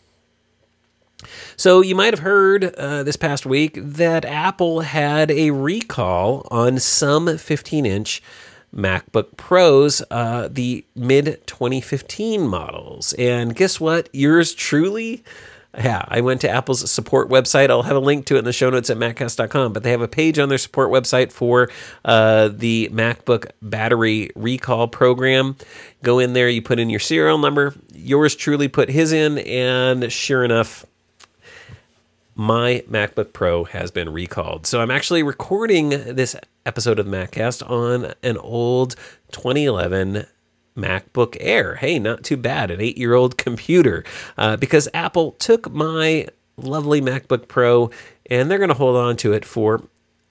So you might have heard this past week that Apple had a recall on some 15-inch MacBook Pros, the mid-2015 models. And guess what? Yours truly... Yeah, I went to Apple's support website. I'll have a link to it in the show notes at maccast.com, but they have a page on their support website for the MacBook battery recall program. Go in there, you put in your serial number. Yours truly put his in, and sure enough, my MacBook Pro has been recalled. So I'm actually recording this episode of the MacCast on an old 2011 MacBook Air. Hey, not too bad, an 8-year-old computer, because Apple took my lovely MacBook Pro and they're going to hold on to it for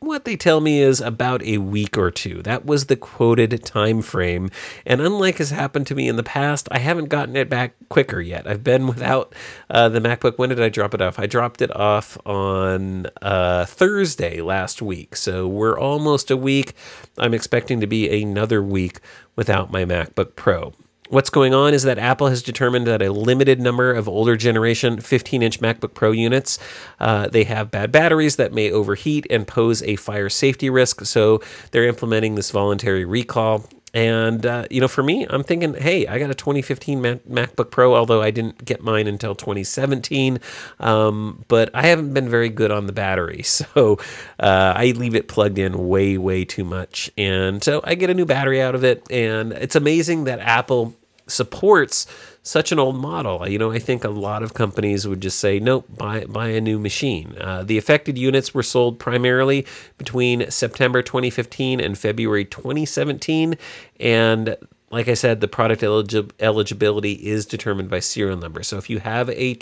what they tell me is about a week or two. That was the quoted time frame. And unlike has happened to me in the past, I haven't gotten it back quicker yet. I've been without the MacBook. When did I drop it off? I dropped it off on Thursday last week. So we're almost a week. I'm expecting to be another week without my MacBook Pro. What's going on is that Apple has determined that a limited number of older generation 15-inch MacBook Pro units, they have bad batteries that may overheat and pose a fire safety risk. So they're implementing this voluntary recall. And, for me, I'm thinking, hey, I got a 2015 MacBook Pro, although I didn't get mine until 2017. But I haven't been very good on the battery. So I leave it plugged in way, way too much. And so I get a new battery out of it. And it's amazing that Apple supports such an old model. I think a lot of companies would just say, nope, buy a new machine. The affected units were sold primarily between September 2015 and February 2017. And like I said, the product eligibility is determined by serial number. So if you have a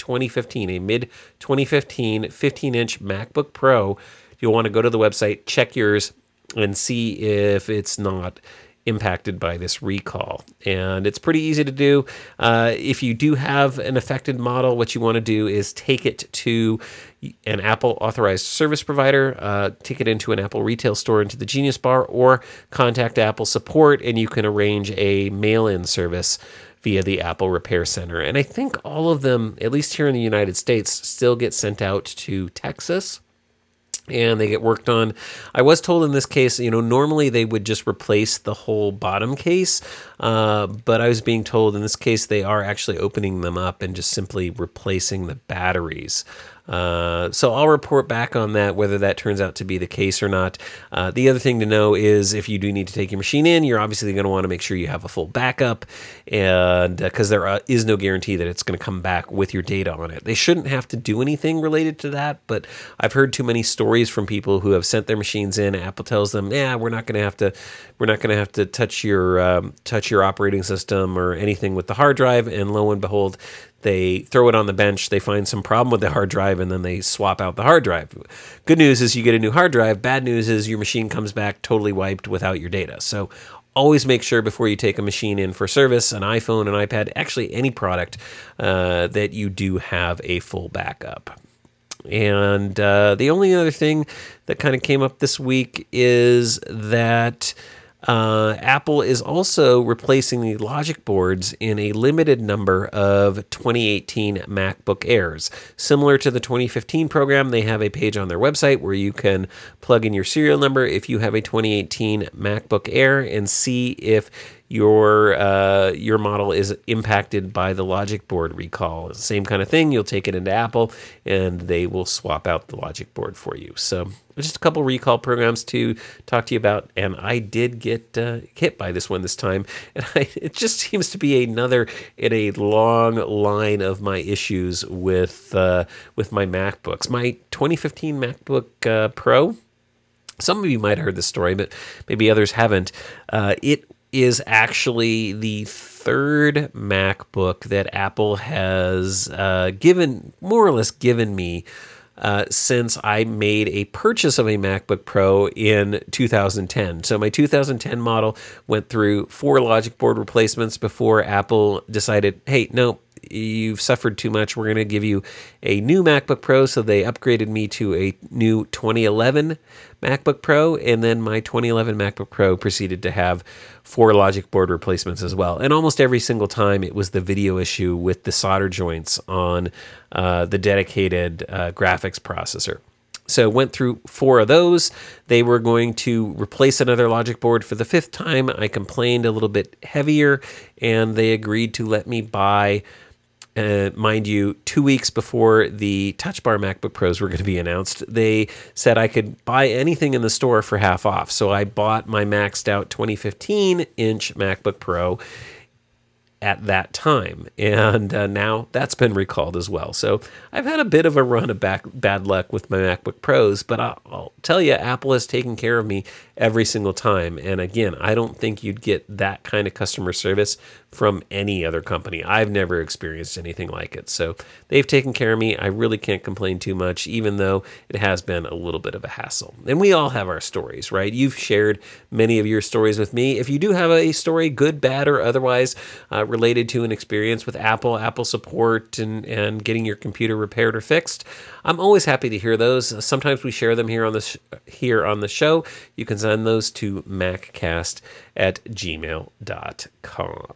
mid-2015 15-inch MacBook Pro, you'll want to go to the website, check yours, and see if it's not impacted by this recall. And it's pretty easy to do. If you do have an affected model, what you want to do is take it to an Apple authorized service provider, take it into an Apple retail store, into the Genius Bar, or contact Apple support, and you can arrange a mail-in service via the Apple Repair Center. And I think all of them, at least here in the United States, still get sent out to Texas, and they get worked on. I was told in this case, normally they would just replace the whole bottom case, but I was being told in this case they are actually opening them up and just simply replacing the batteries. So I'll report back on that, whether that turns out to be the case or not. The other thing to know is if you do need to take your machine in, you're obviously going to want to make sure you have a full backup, and because there is no guarantee that it's going to come back with your data on it. They shouldn't have to do anything related to that, but I've heard too many stories from people who have sent their machines in. Apple tells them, we're not going to have to touch your operating system or anything with the hard drive, and lo and behold, they throw it on the bench, they find some problem with the hard drive, and then they swap out the hard drive. Good news is you get a new hard drive. Bad news is your machine comes back totally wiped without your data. So always make sure before you take a machine in for service, an iPhone, an iPad, actually any product, that you do have a full backup. And the only other thing that kind of came up this week is that Apple is also replacing the logic boards in a limited number of 2018 MacBook Airs. Similar to the 2015 program, they have a page on their website where you can plug in your serial number if you have a 2018 MacBook Air and see if your model is impacted by the logic board recall. Same kind of thing. You'll take it into Apple, and they will swap out the logic board for you. So just a couple recall programs to talk to you about, and I did get hit by this one this time, and it just seems to be another in a long line of my issues with my MacBooks. My 2015 MacBook Pro, some of you might have heard this story, but maybe others haven't. It is actually the third MacBook that Apple has more or less given me since I made a purchase of a MacBook Pro in 2010. So my 2010 model went through 4 logic board replacements before Apple decided, hey, no, you've suffered too much. We're going to give you a new MacBook Pro. So they upgraded me to a new 2011 MacBook Pro, and then my 2011 MacBook Pro proceeded to have 4 logic board replacements as well. And almost every single time it was the video issue with the solder joints on the dedicated graphics processor. So went through 4 of those. They were going to replace another logic board for the 5th time. I complained a little bit heavier, and they agreed to let me buy, mind you, 2 weeks before the Touch Bar MacBook Pros were going to be announced. They said I could buy anything in the store for half off. So I bought my maxed out 2015-inch MacBook Pro. at that time, and now that's been recalled as well. So I've had a bit of a run of bad luck with my MacBook Pros, but I'll tell you, Apple has taken care of me every single time. And again, I don't think you'd get that kind of customer service from any other company. I've never experienced anything like it. So they've taken care of me. I really can't complain too much, even though it has been a little bit of a hassle. And we all have our stories, right? You've shared many of your stories with me. If you do have a story, good, bad, or otherwise, related to an experience with Apple support, and getting your computer repaired or fixed, I'm always happy to hear those. Sometimes we share them here on the show. You can send those to maccast@gmail.com.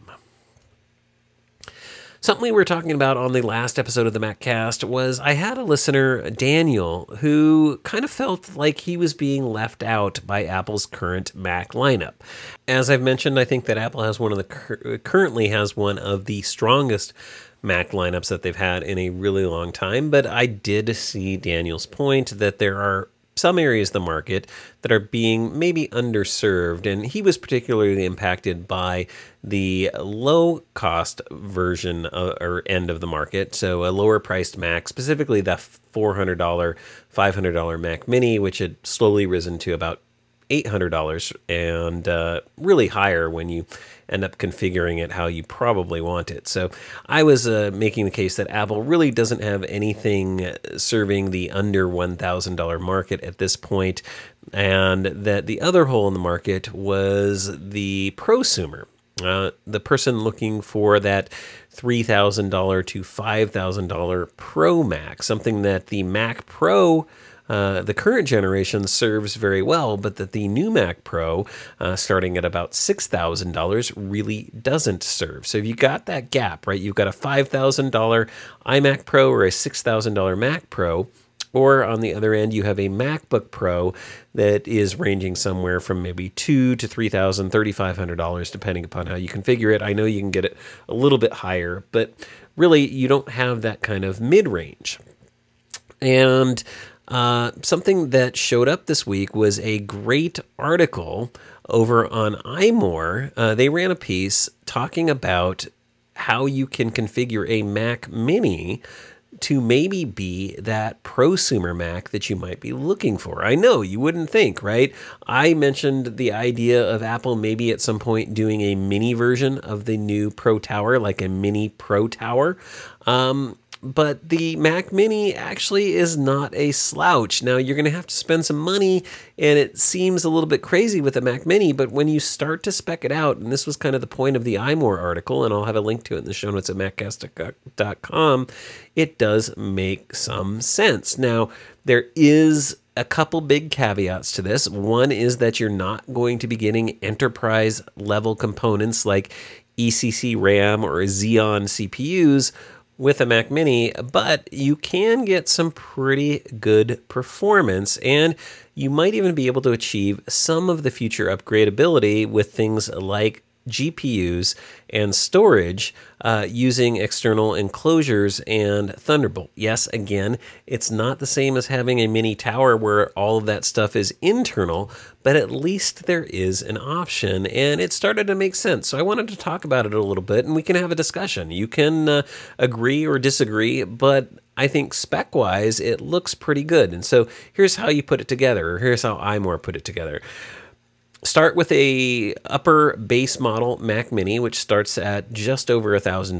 Something we were talking about on the last episode of the MacCast was I had a listener, Daniel, who kind of felt like he was being left out by Apple's current Mac lineup. As I've mentioned, I think that Apple has currently has one of the strongest Mac lineups that they've had in a really long time, but I did see Daniel's point that there are some areas of the market that are being maybe underserved, and he was particularly impacted by the low-cost version or end of the market, so a lower-priced Mac, specifically the $400, $500 Mac Mini, which had slowly risen to about $800 and really higher when you end up configuring it how you probably want it. So I was making the case that Apple really doesn't have anything serving the under $1,000 market at this point, and that the other hole in the market was the prosumer. The person looking for that $3,000 to $5,000 Pro Mac, something that the Mac Pro the current generation serves very well, but that the new Mac Pro, starting at about $6,000, really doesn't serve. So if you got that gap, right, you've got a $5,000 iMac Pro or a $6,000 Mac Pro, or on the other end, you have a MacBook Pro that is ranging somewhere from maybe $2,000 to $3,000, $3,500, depending upon how you configure it. I know you can get it a little bit higher, but really you don't have that kind of mid-range. And something that showed up this week was a great article over on iMore. They ran a piece talking about how you can configure a Mac Mini to maybe be that prosumer Mac that you might be looking for. I know you wouldn't think, right? I mentioned the idea of Apple maybe at some point doing a mini version of the new Pro Tower, like a mini Pro Tower. But the Mac Mini actually is not a slouch. Now, you're going to have to spend some money, and it seems a little bit crazy with the Mac Mini, but when you start to spec it out, and this was kind of the point of the iMore article, and I'll have a link to it in the show notes at maccast.com, it does make some sense. Now, there is a couple big caveats to this. One is that you're not going to be getting enterprise-level components like ECC RAM or Xeon CPUs with a Mac Mini, but you can get some pretty good performance, and you might even be able to achieve some of the future upgradability with things like GPUs and storage using external enclosures and Thunderbolt. Yes, again, it's not the same as having a mini tower where all of that stuff is internal, but at least there is an option, and it started to make sense. So I wanted to talk about it a little bit, and we can have a discussion. You can agree or disagree, but I think spec-wise, it looks pretty good. And so here's how you put it together, or here's how iMore put it together. Start with a upper base model Mac Mini, which starts at just over $1,000,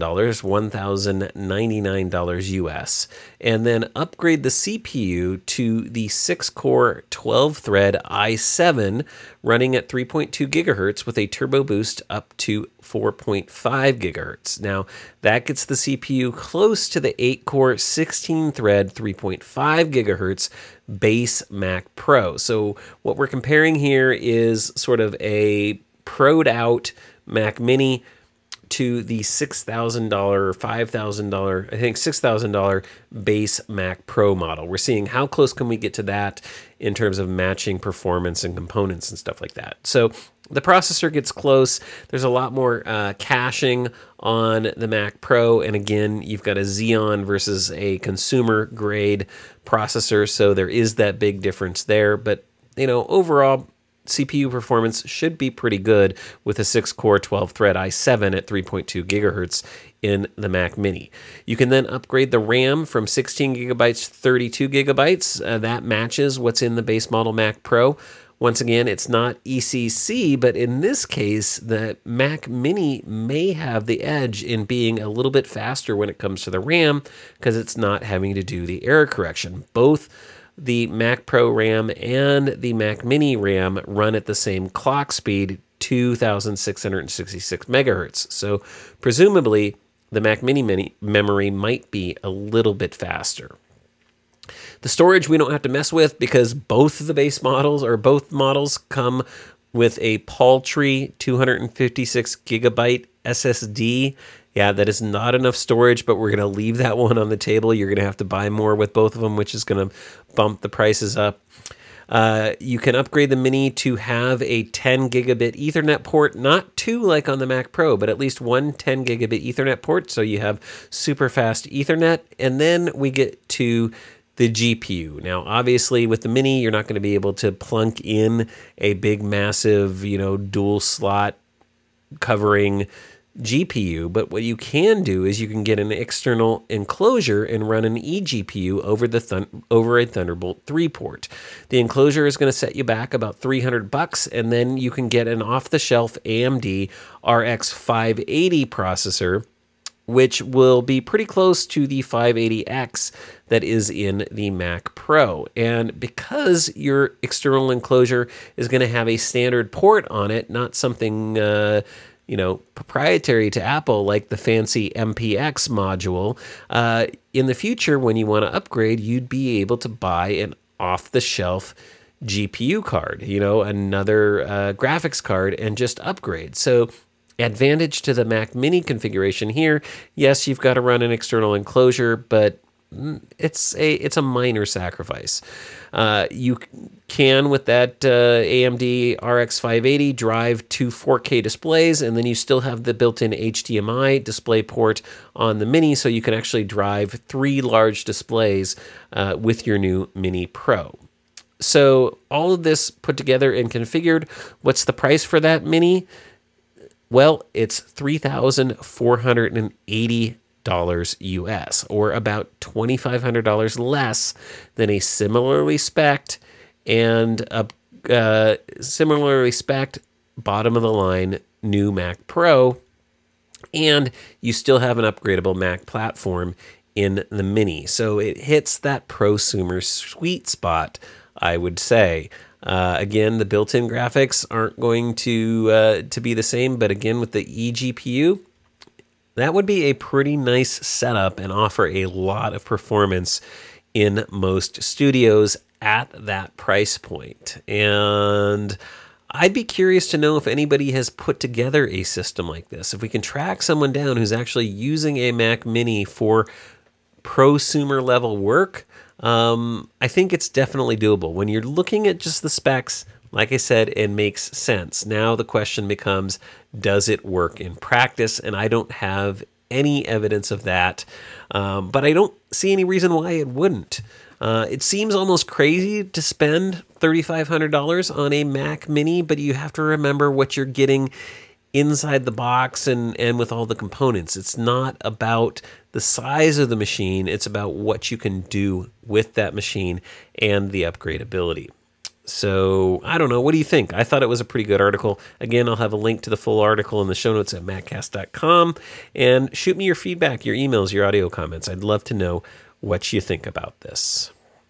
$1,099 US, and then upgrade the CPU to the 6-core 12-thread i7 running at 3.2 gigahertz with a turbo boost up to 4.5 gigahertz. Now, that gets the CPU close to the 8-core 16-thread 3.5 gigahertz base Mac Pro. So what we're comparing here is sort of a pro'd out Mac Mini to the $6,000, $5,000, I think $6,000 base Mac Pro model. We're seeing how close can we get to that in terms of matching performance and components and stuff like that. So the processor gets close. There's a lot more caching on the Mac Pro. And again, you've got a Xeon versus a consumer grade processor. So there is that big difference there. But, you know, overall, CPU performance should be pretty good with a 6-core 12-thread i7 at 3.2 gigahertz in the Mac Mini. You can then upgrade the RAM from 16 gigabytes to 32 gigabytes. That matches what's in the base model Mac Pro. Once again, it's not ECC, but in this case, the Mac Mini may have the edge in being a little bit faster when it comes to the RAM because it's not having to do the error correction. Both the Mac Pro RAM and the Mac Mini RAM run at the same clock speed, 2,666 megahertz. So presumably, the Mac Mini memory might be a little bit faster. The storage we don't have to mess with because both models come with a paltry 256 gigabyte SSD. Yeah, that is not enough storage, but we're going to leave that one on the table. You're going to have to buy more with both of them, which is going to bump the prices up. You can upgrade the Mini to have a 10 gigabit Ethernet port, not two like on the Mac Pro, but at least one 10 gigabit Ethernet port. So you have super fast Ethernet. And then we get to the GPU. Now, obviously, with the Mini, you're not going to be able to plunk in a big, massive, dual slot covering GPU, but what you can do is you can get an external enclosure and run an eGPU over a Thunderbolt 3 port. The enclosure is going to set you back about $300, and then you can get an off-the-shelf AMD RX 580 processor, which will be pretty close to the 580X that is in the Mac Pro. And because your external enclosure is going to have a standard port on it, not something proprietary to Apple like the fancy MPX module, in the future, when you want to upgrade, you'd be able to buy an off-the-shelf GPU card, another graphics card, and just upgrade. So advantage to the Mac Mini configuration here, yes, you've got to run an external enclosure, but it's a minor sacrifice. You can, with that AMD RX 580, drive 2 4K displays, and then you still have the built-in HDMI display port on the Mini, so you can actually drive 3 large displays with your new Mini Pro. So all of this put together and configured, what's the price for that Mini? Well, it's $3,480 US, or about $2,500 less than a similarly spec'd bottom of the line new Mac Pro, and you still have an upgradable Mac platform in the Mini. So it hits that prosumer sweet spot, I would say. Again, the built-in graphics aren't going to be the same, but again, with the eGPU, that would be a pretty nice setup and offer a lot of performance in most studios at that price point. And I'd be curious to know if anybody has put together a system like this. If we can track someone down who's actually using a Mac Mini for prosumer level work, I think it's definitely doable. When you're looking at just the specs, like I said, it makes sense. Now the question becomes, does it work in practice? And I don't have any evidence of that, but I don't see any reason why it wouldn't. It seems almost crazy to spend $3,500 on a Mac Mini, but you have to remember what you're getting inside the box and with all the components. It's not about the size of the machine. It's about what you can do with that machine and the upgradability. So, I don't know. What do you think? I thought it was a pretty good article. Again, I'll have a link to the full article in the show notes at maccast.com. And shoot me your feedback, your emails, your audio comments. I'd love to know what you think about this.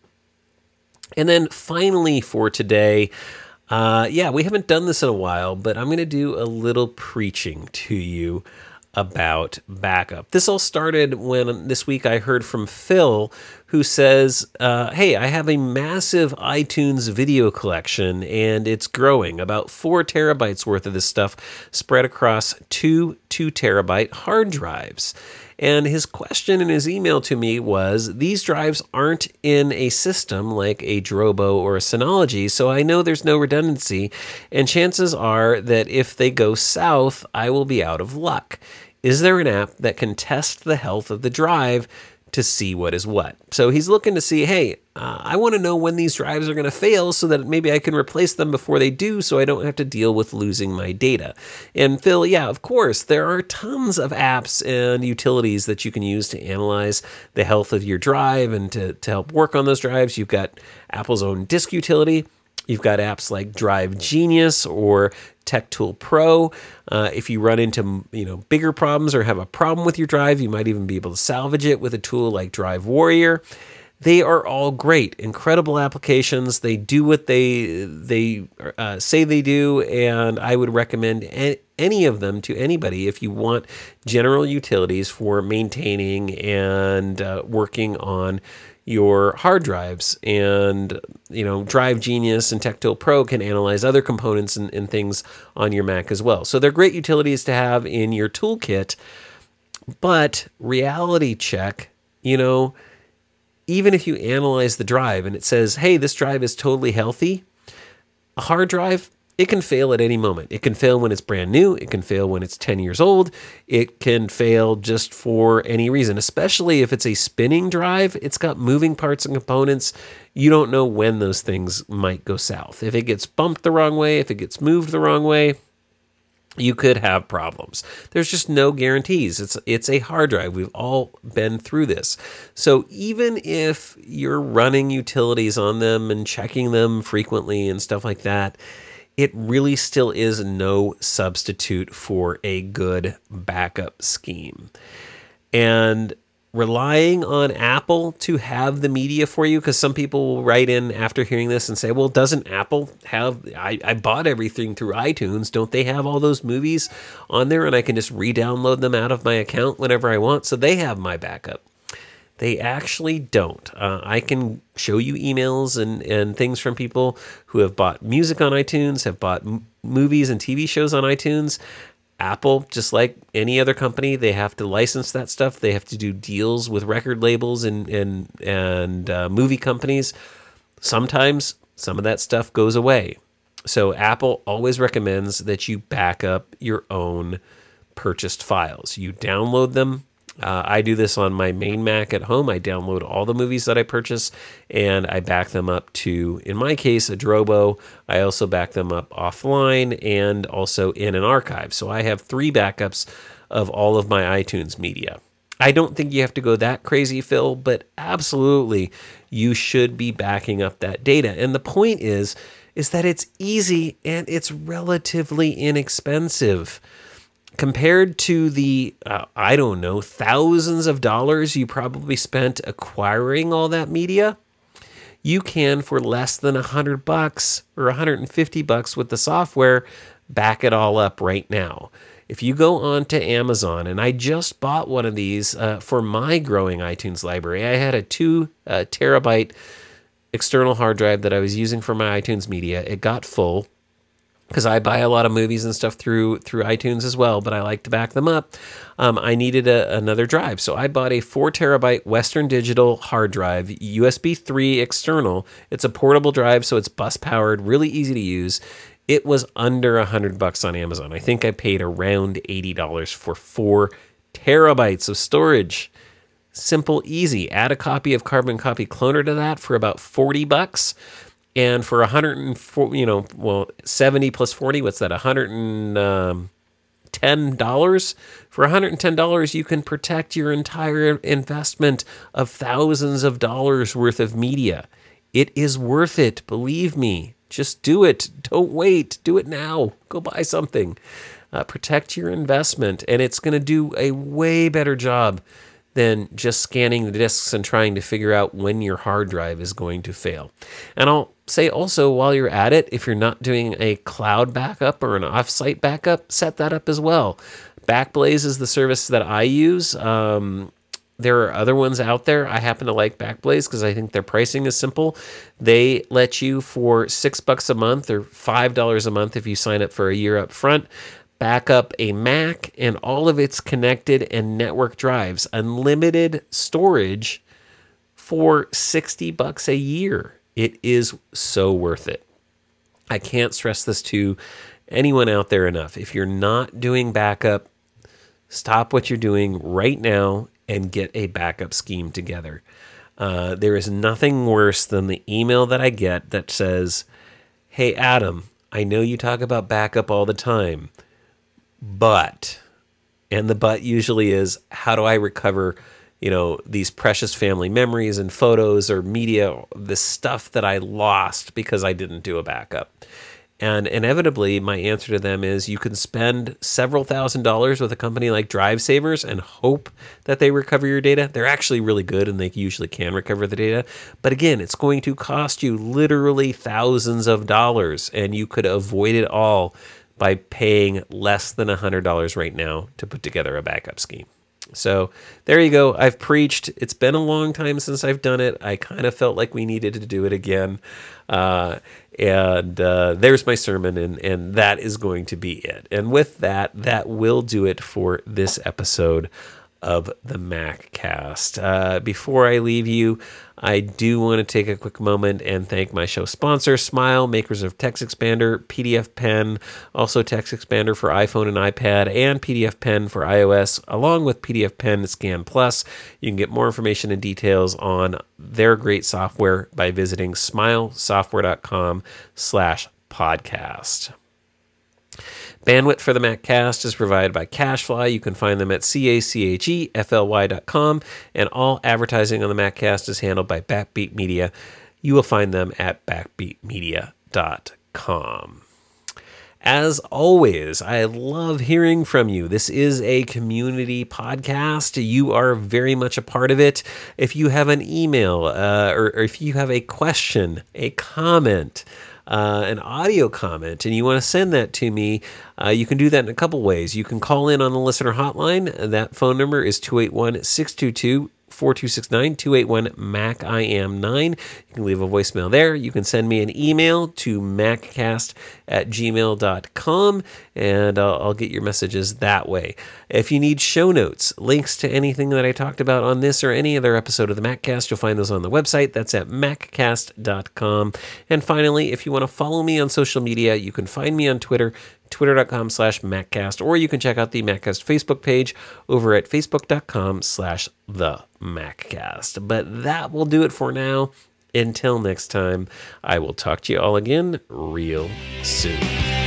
And then finally for today, we haven't done this in a while, but I'm going to do a little preaching to you about backup. This all started when this week I heard from Phil, who says, hey, I have a massive iTunes video collection and it's growing, about 4 terabytes worth of this stuff spread across 2 2-terabyte hard drives. And his question in his email to me was, these drives aren't in a system like a Drobo or a Synology, so I know there's no redundancy, and chances are that if they go south, I will be out of luck. Is there an app that can test the health of the drive to see what is what. So he's looking to see, hey, I want to know when these drives are going to fail so that maybe I can replace them before they do so I don't have to deal with losing my data. And Phil, yeah, of course, there are tons of apps and utilities that you can use to analyze the health of your drive and to help work on those drives. You've got Apple's own disk utility. You've got apps like Drive Genius or TechTool Pro. If you run into bigger problems or have a problem with your drive, you might even be able to salvage it with a tool like Drive Warrior. They are all great, incredible applications. They do what they say they do, and I would recommend any of them to anybody if you want general utilities for maintaining and working on your hard drives. And Drive Genius and TechTool Pro can analyze other components and things on your Mac as well. So they're great utilities to have in your toolkit. But reality check, even if you analyze the drive and it says, hey, this drive is totally healthy, a hard drive, it can fail at any moment. It can fail when it's brand new. It can fail when it's 10 years old. It can fail just for any reason, especially if it's a spinning drive. It's got moving parts and components. You don't know when those things might go south. If it gets bumped the wrong way, if it gets moved the wrong way, you could have problems. There's just no guarantees. It's a hard drive. We've all been through this. So even if you're running utilities on them and checking them frequently and stuff like that, it really still is no substitute for a good backup scheme. And relying on Apple to have the media for you, because some people will write in after hearing this and say, well, doesn't Apple have, I bought everything through iTunes. Don't they have all those movies on there and I can just re-download them out of my account whenever I want? So they have my backup. They actually don't. I can show you emails and things from people who have bought music on iTunes, have bought movies and TV shows on iTunes. Apple, just like any other company, they have to license that stuff. They have to do deals with record labels and movie companies. Sometimes some of that stuff goes away. So Apple always recommends that you back up your own purchased files. You download them. I do this on my main Mac at home. I download all the movies that I purchase and I back them up to, in my case, a Drobo. I also back them up offline and also in an archive. So I have 3 backups of all of my iTunes media. I don't think you have to go that crazy, Phil, but absolutely you should be backing up that data. And the point is that it's easy and it's relatively inexpensive. Compared to the, thousands of dollars you probably spent acquiring all that media, you can, for less than $100 or $150 with the software, back it all up right now. If you go on to Amazon, and I just bought one of these for my growing iTunes library. I had a 2 terabyte external hard drive that I was using for my iTunes media. It got full, because I buy a lot of movies and stuff through iTunes as well, but I like to back them up. I needed another drive, so I bought a 4 terabyte Western Digital hard drive, USB 3 external. It's a portable drive, so it's bus powered, really easy to use. It was under $100 on Amazon. I think I paid around $80 for 4 terabytes of storage. Simple, easy. Add a copy of Carbon Copy Cloner to that for about $40. And for 104, 70 plus 40, what's that? $110. For $110, you can protect your entire investment of thousands of dollars worth of media. It is worth it, believe me. Just do it. Don't wait. Do it now. Go buy something. Protect your investment, and it's going to do a way better job than just scanning the disks and trying to figure out when your hard drive is going to fail. And I'll say also, while you're at it, if you're not doing a cloud backup or an offsite backup, set that up as well. Backblaze is the service that I use. There are other ones out there. I happen to like Backblaze because I think their pricing is simple. They let you, for $6 a month or $5 a month if you sign up for a year up front, back up a Mac and all of its connected and network drives, unlimited storage for $60 a year. It is so worth it. I can't stress this to anyone out there enough. If you're not doing backup, stop what you're doing right now and get a backup scheme together. There is nothing worse than the email that I get that says, "Hey, Adam, I know you talk about backup all the time, but," and the but usually is, "how do I recover, these precious family memories and photos or media, the stuff that I lost because I didn't do a backup?" And inevitably, my answer to them is you can spend several $1,000s with a company like DriveSavers and hope that they recover your data. They're actually really good and they usually can recover the data. But again, it's going to cost you literally thousands of dollars, and you could avoid it all by paying less than $100 right now to put together a backup scheme. So there you go. I've preached. It's been a long time since I've done it. I kind of felt like we needed to do it again. And there's my sermon, and that is going to be it. And with that, that will do it for this episode of the MacCast. Before I leave you, I do want to take a quick moment and thank my show sponsor, Smile, makers of TextExpander, PDFpen, also TextExpander for iPhone and iPad, and PDFpen for iOS, along with PDFpen Scan Plus. You can get more information and details on their great software by visiting smilesoftware.com/podcast. Bandwidth for the MacCast is provided by CacheFly. You can find them at CACHEFLY.com, and all advertising on the MacCast is handled by Backbeat Media. You will find them at backbeatmedia.com. As always, I love hearing from you. This is a community podcast. You are very much a part of it. If you have an email or if you have a question, a comment, an audio comment, and you want to send that to me, you can do that in a couple ways. You can call in on the listener hotline. That phone number is 281-622-4269, 281-MAC-IAM-9. You can leave a voicemail there. You can send me an email to maccast@gmail.com, and I'll get your messages that way. If you need show notes, links to anything that I talked about on this or any other episode of the MacCast, you'll find those on the website. That's at maccast.com. And finally, if you want to follow me on social media, you can find me on Twitter, twitter.com/MacCast, or you can check out the MacCast Facebook page over at facebook.com/TheMacCast. But that will do it for now. Until next time, I will talk to you all again real soon.